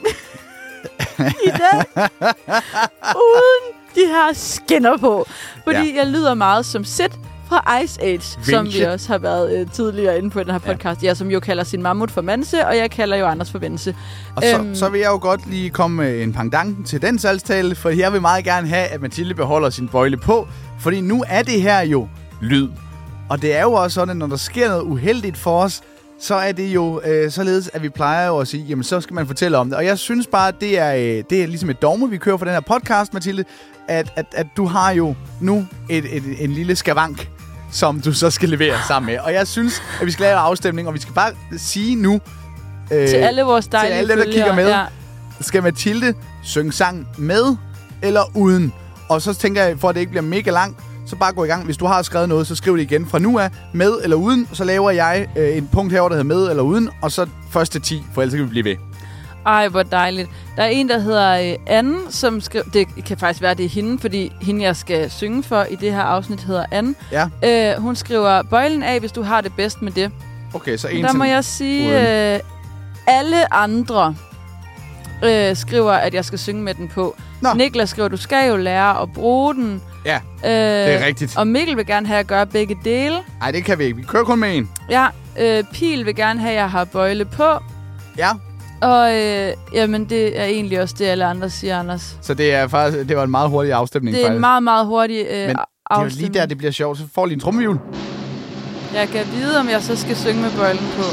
i dag. Uden de her skinner på. Fordi jeg lyder meget som Sid fra Ice Age, som vi også har været tidligere inde på den her podcast. Ja, som jo kalder sin mammut for Manse, og jeg kalder jo Anders for Vense. Og så vil jeg jo godt lige komme med en pendant til den salgstale, for jeg vil meget gerne have, at Mathilde beholder sin bøjle på, fordi nu er det her jo lyd. Og det er jo også sådan, at når der sker noget uheldigt for os, så er det jo således, at vi plejer jo at sige, jamen så skal man fortælle om det. Og jeg synes bare, at det er ligesom et dogme, vi kører for den her podcast, Mathilde, at du har jo nu en lille skavank, som du så skal levere sammen med. Og jeg synes, at vi skal lave afstemning, og vi skal bare sige nu til alle vores dejlige til alle, der kigger med, skal Mathilde synge sang med eller uden? Og så tænker jeg, for at det ikke bliver mega langt, så bare gå i gang. Hvis du har skrevet noget, så skriv det igen fra nu af, med eller uden. Så laver jeg en punkt herovre, der hedder med eller uden, og så først til 10, for ellers kan vi blive ved. Ej, hvor dejligt. Der er en, der hedder Anne, som skriver... Det kan faktisk være, det er hende, fordi hende, jeg skal synge for i det her afsnit, hedder Anne. Ja. Hun skriver, bøjlen af, hvis du har det bedst med det. Okay, så en der må jeg sige, alle andre skriver, at jeg skal synge med den på. Nå. Niklas skriver, du skal jo lære at bruge den. Ja, det er rigtigt. Og Mikkel vil gerne have at gøre begge dele. Nej, det kan vi ikke. Vi kører kun med en. Ja, Pil vil gerne have, at jeg har bøjle på. Ja. Og jamen, det er egentlig også det, alle andre siger, Anders. Så det er faktisk, det var en meget hurtig afstemning. Det er en meget, meget hurtig Men afstemning. det er jo lige der, det bliver sjovt. Så får lige en trommelhjul. Jeg kan vide, om jeg så skal synge med bøjlen på.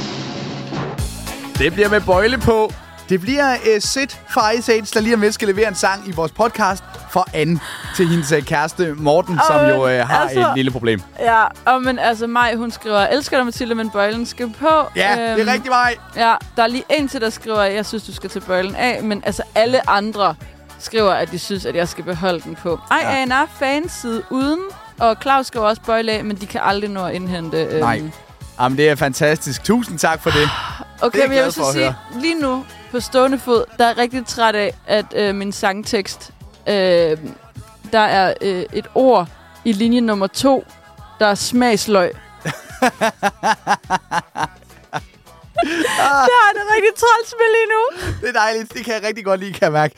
Det bliver med bøjle på. Det bliver Sid fra Ice Age, der lige om lidt skal levere en sang i vores podcast for Anne til hendes kæreste Morten, som jo har et lille problem. Ja, men altså Maj, hun skriver, elsker dig Mathilde, men bøjlen skal på. Ja, det er rigtig Maj. Ja, der er lige en til, der skriver, jeg synes, du skal tage bøjlen af, men altså alle andre skriver, at de synes, at jeg skal beholde den på. ANR fanside uden, og Claus skriver også bøjle af, men de kan aldrig nå at indhente... Nej, jamen det er fantastisk. Tusind tak for det. Okay, men jeg vil så sige, lige nu på stående fod, der er rigtig træt af, at min sangtekst Der er et ord i linje nummer 2, der er smagsløg. Det er det rigtig troldspil lige nu. Det er dejligt. Det kan jeg rigtig godt lide, kan jeg mærke.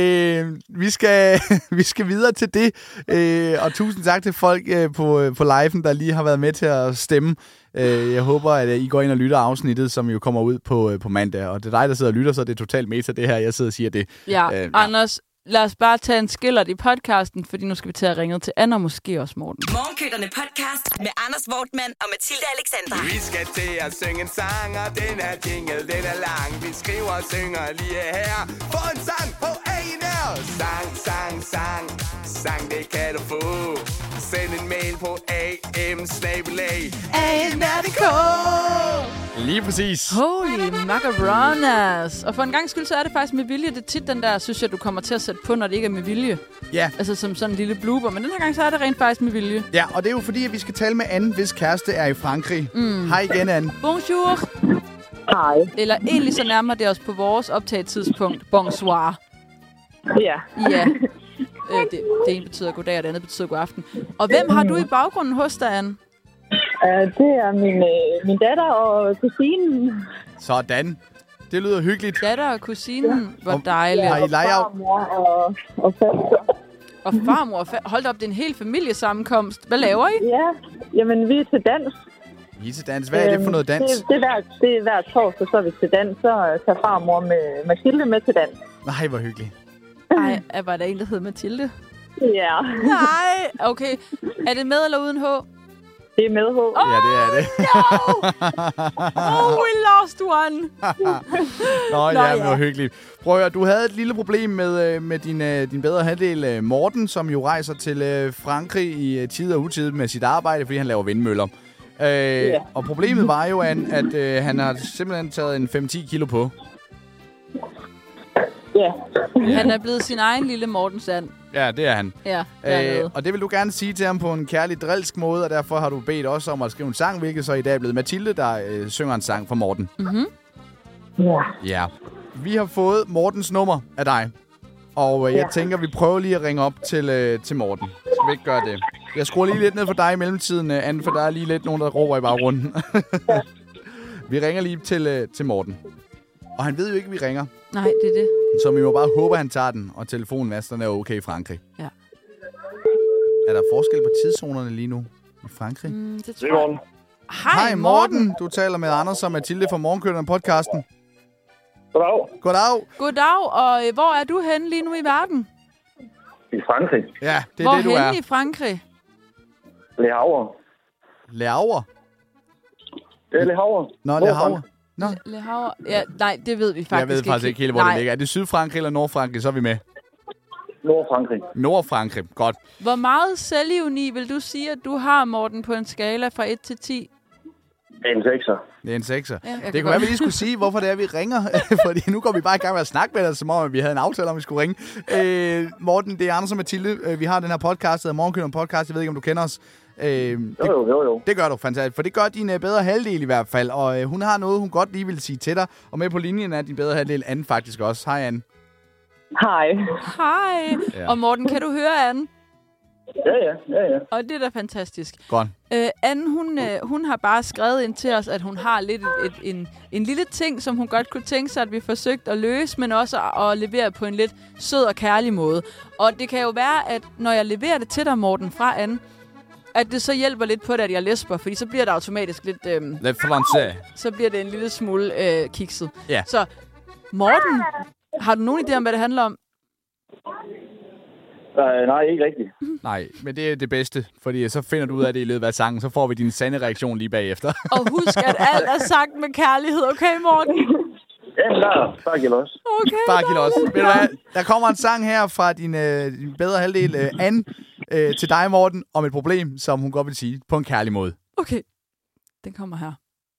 Vi skal videre til det. Og tusind tak til folk på liven, der lige har været med til at stemme. Jeg håber, at I går ind og lytter afsnittet, som jo kommer ud på mandag. Og det er dig, der sidder og lytter, så det er totalt meta, det her. Jeg sidder og siger det. Ja, Anders, lad os bare tage en skillert i podcasten, fordi nu skal vi til at ringe til Anna og måske også Morten. Morgenkøtterne podcast med Anders Wortmann og Mathilde Alexandra. Vi skal til at synge en sang, og den her jingle, den er lang. Vi skriver og synger lige her. Få en sang på A&R. Sang, sang, sang. Sang, det kan du få. Send en mail på am@anr.dk. Lige præcis. Holy macaronas. Og for en gang skyld, så er det faktisk med vilje. Det er tit den der, synes jeg, du kommer til at sætte på, når det ikke er med vilje. Ja. Altså som sådan en lille blooper. Men den her gang, så er det rent faktisk med vilje. Ja, og det er jo fordi, at vi skal tale med Anne, hvis kæreste er i Frankrig. Hej igen, Anne. Bonjour. Hej. Eller egentlig så nærmer det os på vores optagetidspunkt. Bonsoir. Ja. Ja. Det ene betyder goddag, og det andet betyder god aften. Og hvem har du i baggrunden hos dig, Anne? Det er min datter og kusinen. Sådan. Det lyder hyggeligt. Datter og kusinen. Hvor dejligt. Har I leger? Og farmor og faster. Og farmor. Hold op, det er en hel familiesammenkomst. Hvad laver I? Ja, jamen vi er til dans. I er til dans. Hvad er det for noget dans? Det er hver torsdag, så er vi til dans. Så tager farmor med Mathilde med til dans. Nej, hvor hyggeligt. Ej, var der en, der hed Mathilde? Ja. Nej, okay. Er det med eller uden H? Det er med H. Ja, det er det. No! We lost one! Nå, ja, det var hyggeligt. Prøv at høre, du havde et lille problem med din bedre halvdel, Morten, som jo rejser til Frankrig i tid og utid med sit arbejde, fordi han laver vindmøller. Og problemet var jo, at han har simpelthen taget en 5-10 kilo på. Ja. Han er blevet sin egen lille Morten Sand. Ja, det er han. Ja, og det vil du gerne sige til ham på en kærlig drilsk måde, og derfor har du bedt os om at skrive en sang, hvilket så i dag er blevet Mathilde, der synger en sang for Morten. Mhm. Ja. Vi har fået Mortens nummer af dig, og jeg tænker, vi prøver lige at ringe op til Morten. Skal vi ikke gøre det? Jeg skruer lige lidt ned for dig i mellemtiden, Anne, for der er lige lidt nogen, der råber i baggrunden. Vi ringer lige til Morten. Og han ved jo ikke, at vi ringer. Nej, det er det. Så vi må bare håbe, at han tager den, og telefonmasterne er okay i Frankrig. Ja. Er der forskel på tidszonerne lige nu i Frankrig? Det tror jeg. Hej Morten. Du taler med Anders og Mathilde fra Morgenkøtterne podcasten. Goddag. Goddag, og hvor er du henne lige nu i verden? I Frankrig. Ja, det er det, du er. Hvor henne i Frankrig? Le Havre. Le Havre? Det er Le Havre. Nå, Le Havre. Nå. Le Havre. Ja, nej, det ved vi faktisk ikke. Jeg ved faktisk ikke helt, hvor det ligger. Er det Sydfrankrig eller Nordfrankrig, så er vi med. Nordfrankrig. Nordfrankrig, godt. Hvor meget selvivni vil du sige, at du har, Morten, på en skala fra 1 til 10? En 6'er. Det er en 6'er. Ja, det kunne være, at vi lige skulle sige, hvorfor det er, vi ringer. Fordi nu går vi bare i gang med at snakke med dig, som om vi havde en aftale om, vi skulle ringe. Morten, det er Anders og Mathilde. Vi har den her podcast, der hedder Morgenkøtterne podcast. Jeg ved ikke, om du kender os. Jo. Det gør du fantastisk, for det gør din bedre halvdel i hvert fald. Og hun har noget, hun godt lige vil sige til dig. Og med på linjen er din bedre halvdel, Anne, faktisk også. Hej, Anne. Hej. Hej. Ja. Og Morten, kan du høre Anne? Ja. Og det er da fantastisk. Godt. Anne, hun har bare skrevet ind til os, at hun har lidt en lille ting, som hun godt kunne tænke sig, at vi forsøgte at løse, men også at levere på en lidt sød og kærlig måde. Og det kan jo være, at når jeg leverer det til dig, Morten, fra Anne, at det så hjælper lidt på det, at jeg læsper, fordi så bliver det automatisk lidt... lidt français. Så bliver det en lille smule kikset. Ja. Så Morten, har du nogen idé om, hvad det handler om? Nej, ikke rigtigt. Nej, men det er det bedste, fordi så finder du ud af det i løbet af sangen, så får vi din sande reaktion lige bagefter. Og husk, at alt er sagt med kærlighed, okay, Morten? Ja, bare giv los. Okay, bare giv los. Ved du hvad? Der kommer en sang her fra din bedre halvdel, Anne, til dig, Morten, om et problem, som hun godt vil sige, på en kærlig måde. Okay, den kommer her.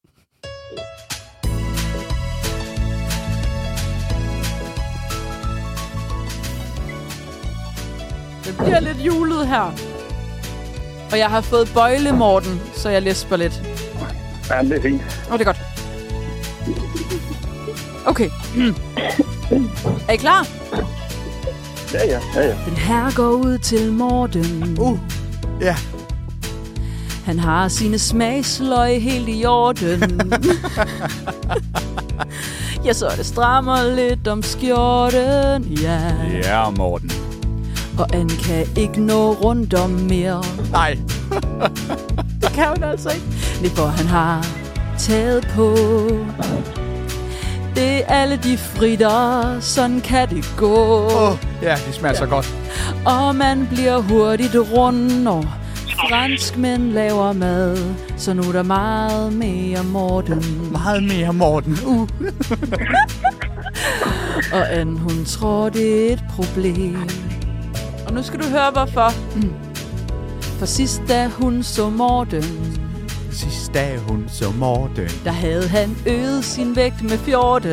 Det bliver lidt julet her. Og jeg har fået bøjle, Morten, så jeg læsper lidt. Ja, det er fint. Det er godt. Okay. Er I klar? Ja. Den her går ud til Morten. Ja. Han har sine smagsløg helt i orden. Ja, så det strammer lidt om skjorten, ja. Ja, Morten. Og han kan ikke nå rundt om mere. Nej. Det kan hun altså ikke. Det for han har taget på. Det er alle de fritter, sådan kan det gå. Ja, det smager så godt. Og man bliver hurtigt rund, og franskmænd laver mad. Så nu er der meget mere Morten. Meget mere Morten. Og Anne, hun tror, det er et problem. Og nu skal du høre, hvorfor. For sidst, da hun så Morten, der havde han øget sin vægt med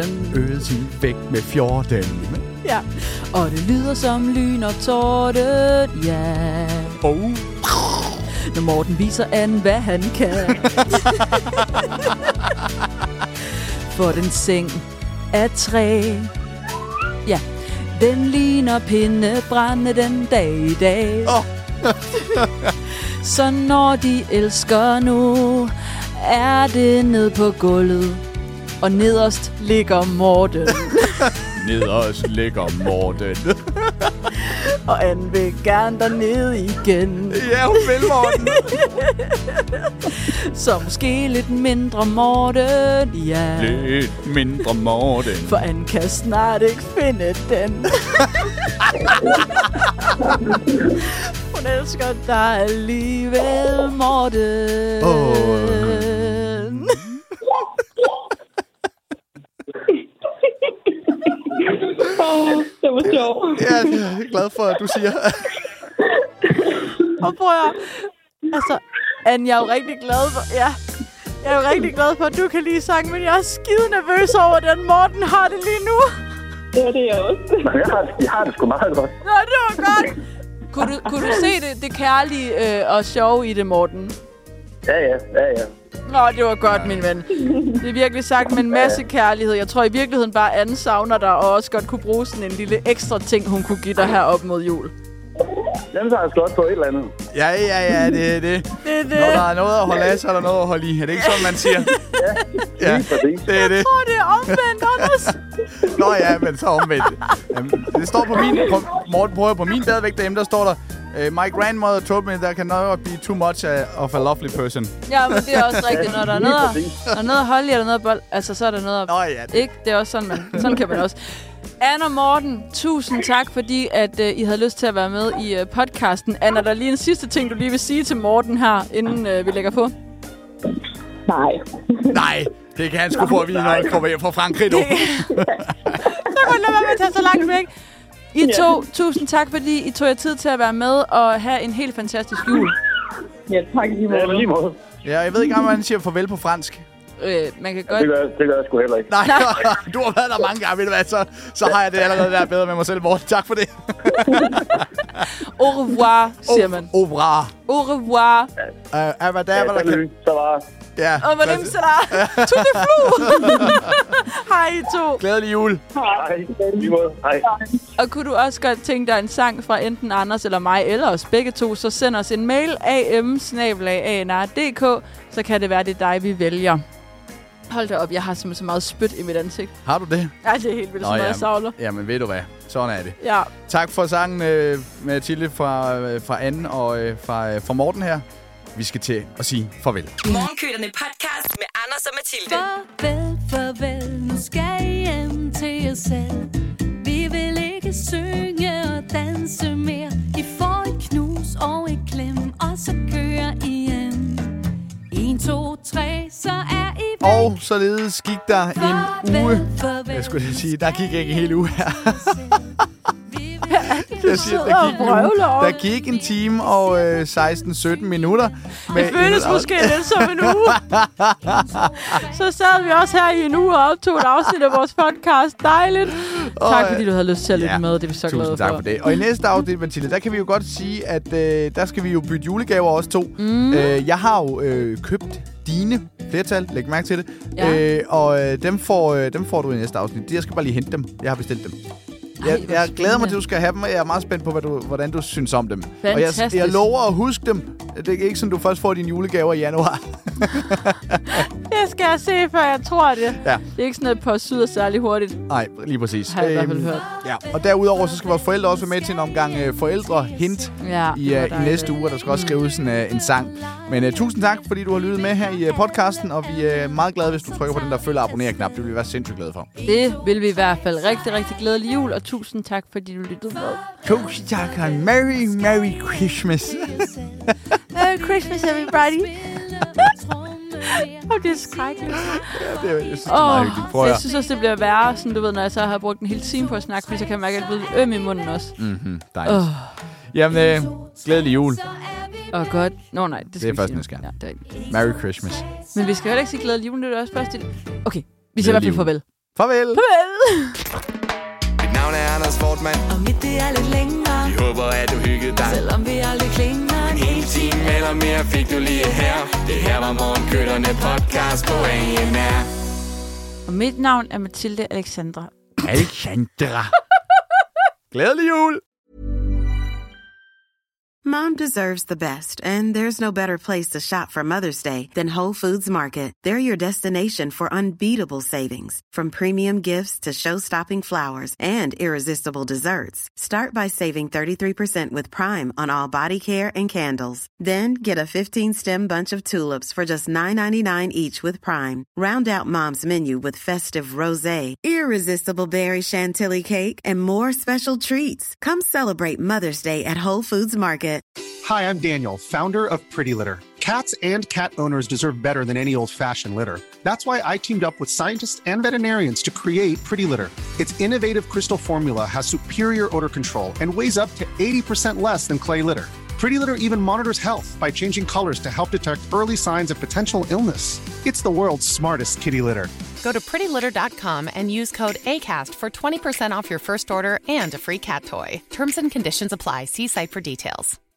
14. Ja, og det lyder som lyn og torden, ja. Når Morten viser Anne, hvad han kan. For den seng af træ, ja, den ligner pindebrænde den dag i dag. Så når de elsker nu, er det ned på gulvet, og nederst ligger Morten. Nederst ligger Morten. Og Anne vil gerne dernede igen. Ja, hun vil, Morten. Så måske lidt mindre Morten, ja. Lidt mindre Morten. For Anne kan snart ikke finde den. Hun elsker dig alligevel, Morten. Det var sjovt. Ja, jeg er glad for, at du siger. Og prøv at... Altså, Anne, jeg er jo rigtig glad for... Ja, jeg er jo rigtig glad for, at du kan lide sangen, men jeg er skide nervøs over, at den Morten har det lige nu. Ja, det er jeg også. Jeg har det sgu meget godt. Nå, det var godt. Kunne du se det kærlige og sjove i det, Morten? Ja. Nå, det var godt, min ven. Det er virkelig sagt med en masse kærlighed. Jeg tror i virkeligheden bare, Anne savner dig, og også godt kunne bruge sådan en lille ekstra ting, hun kunne give dig her op mod jul. Den tager jeg sgu også på et eller andet. Ja, det er det. Når der er noget at holde af, så er der noget at holde i. Er det ikke sådan, man siger? Ja, det er det. Jeg tror, det er omvendt, Anders. Nå ja, men så omvendt. Det står på min... Morten prøver på min badevægt derhjemme, der står der... My grandmother told me there can never be too much of a lovely person. Ja, men det er også rigtigt, når der er noget at holde i, eller noget at bold. Altså, så er der noget at... Nå ja. Ikke? Det er også sådan kan man også. Anne og Morten, tusind tak, fordi at I havde lyst til at være med i podcasten. Anne, er der lige en sidste ting, du lige vil sige til Morten her, inden vi lægger på? Nej, det kan han sgu få at vide, når han kommer hjem fra Frankrig nu. Så kunne han lade være med at tage så langt væk. I to, tusind tak, fordi I tog jer tid til at være med og have en helt fantastisk jul. Ja, tak lige måde. Ja, jeg ved ikke, om man siger farvel på fransk. Man kan godt... Det gør jeg sgu heller ikke. Nej, du har været der mange gange, ved du hvad, så har jeg det allerede der bedre med mig selv, Morten. Tak for det. Au revoir, siger man. Au revoir. Au revoir. Så var... Ja. Og hvad dem så der? Tout det flu. Hej, I to. Glædelig jul. Hej. Og kunne du også godt tænke dig en sang fra enten Anders eller mig, eller os begge to, så send os en mail am@anr.dk, så kan det være, det er dig, vi vælger. Hold da op, jeg har simpelthen så meget spyt i mit ansigt. Har du det? Ja, det er helt vildt, så meget jeg savler. Jamen, ved du hvad? Sådan er det. Ja. Tak for sangen, Mathilde, fra Anne og fra Morten her. Vi skal til at sige farvel. Morgenkøterne podcast med Anders og Mathilde. Farvel, nu skal I hjem til jer selv. Vi vil ikke synge og danse mere. I får et knus og et klem, og så kører I hjem. 1, 2, 3, så er I væk. Og således gik der en uge. Jeg skulle sige, der gik ikke en hel uge her. Der gik en time og 16-17 minutter. Det føles måske lidt som en uge. Så sad vi også her i en uge og optog et afsnit af vores podcast. Dejligt. Tak fordi du havde lyst til at lytte med. Det er vi så glade for. Tusind tak for det. Og i næste afsnit, Mathilde, der kan vi jo godt sige, at der skal vi jo bytte julegaver også to. Jeg har jo købt dine flertal. Læg mærke til det. Ja. Og dem får du i næste afsnit. Jeg skal bare lige hente dem. Jeg har bestilt dem. Jeg glæder mig til, at du skal have dem, og jeg er meget spændt på, hvordan du synes om dem. Fantastisk. Og jeg lover at huske dem. Det er ikke sådan, du først får dine julegaver i januar. Jeg skal se, før jeg tror det. Ja. Det er ikke sådan noget på syd og særlig hurtigt. Nej, lige præcis. Har jeg i hvert fald hørt. Ja. Og derudover, så skal vores forældre også være med til en omgang forældrehint i næste uge, og der skal også skrives en sang. Men tusind tak, fordi du har lyttet med her i podcasten, og vi er meget glade, hvis du trykker på den der følger abonner-knap. Det vil vi være sindssygt glade for. Det vil vi i hvert fald. Rigtig, rigtig glædelig jul, og tusind tak, fordi du lyttede med. Tusind tak, og Merry Christmas. Merry Christmas, everybody. Det er skrækkeligt. Ja, jeg synes, det er meget hyggeligt. Jeg synes også, det bliver værre, sådan, du ved, når jeg så har brugt en hel time på at snakke, fordi så kan jeg mærke, at jeg bliver øm i munden også. Dejligt. Jamen, glædelig jul. Godt. Nej, det er først næste gang. Ja, Merry Christmas. Men vi skal heller ikke sige glædelig jul, det er også først. Okay, vi siger i hvert fald farvel. Farvel. Mit navn er Anders Fortmann. Og mit det er lidt længere. Vi håber, at du hyggede dig. Selvom vi aldrig klinger. En hel time eller mere fik du lige her. Det her var Morgenkrydderne podcast på ANR. Og mit navn er Mathilde Alexandra. Glædelig jul! Mom deserves the best, and there's no better place to shop for Mother's Day than Whole Foods Market. They're your destination for unbeatable savings, from premium gifts to show-stopping flowers and irresistible desserts. Start by saving 33% with Prime on all body care and candles. Then get a 15-stem bunch of tulips for just $9.99 each with Prime. Round out Mom's menu with festive rosé, irresistible berry chantilly cake, and more special treats. Come celebrate Mother's Day at Whole Foods Market. Hi, I'm Daniel, founder of Pretty Litter. Cats and cat owners deserve better than any old-fashioned litter. That's why I teamed up with scientists and veterinarians to create Pretty Litter. Its innovative crystal formula has superior odor control and weighs up to 80% less than clay litter. Pretty Litter even monitors health by changing colors to help detect early signs of potential illness. It's the world's smartest kitty litter. Go to prettylitter.com and use code ACAST for 20% off your first order and a free cat toy. Terms and conditions apply. See site for details.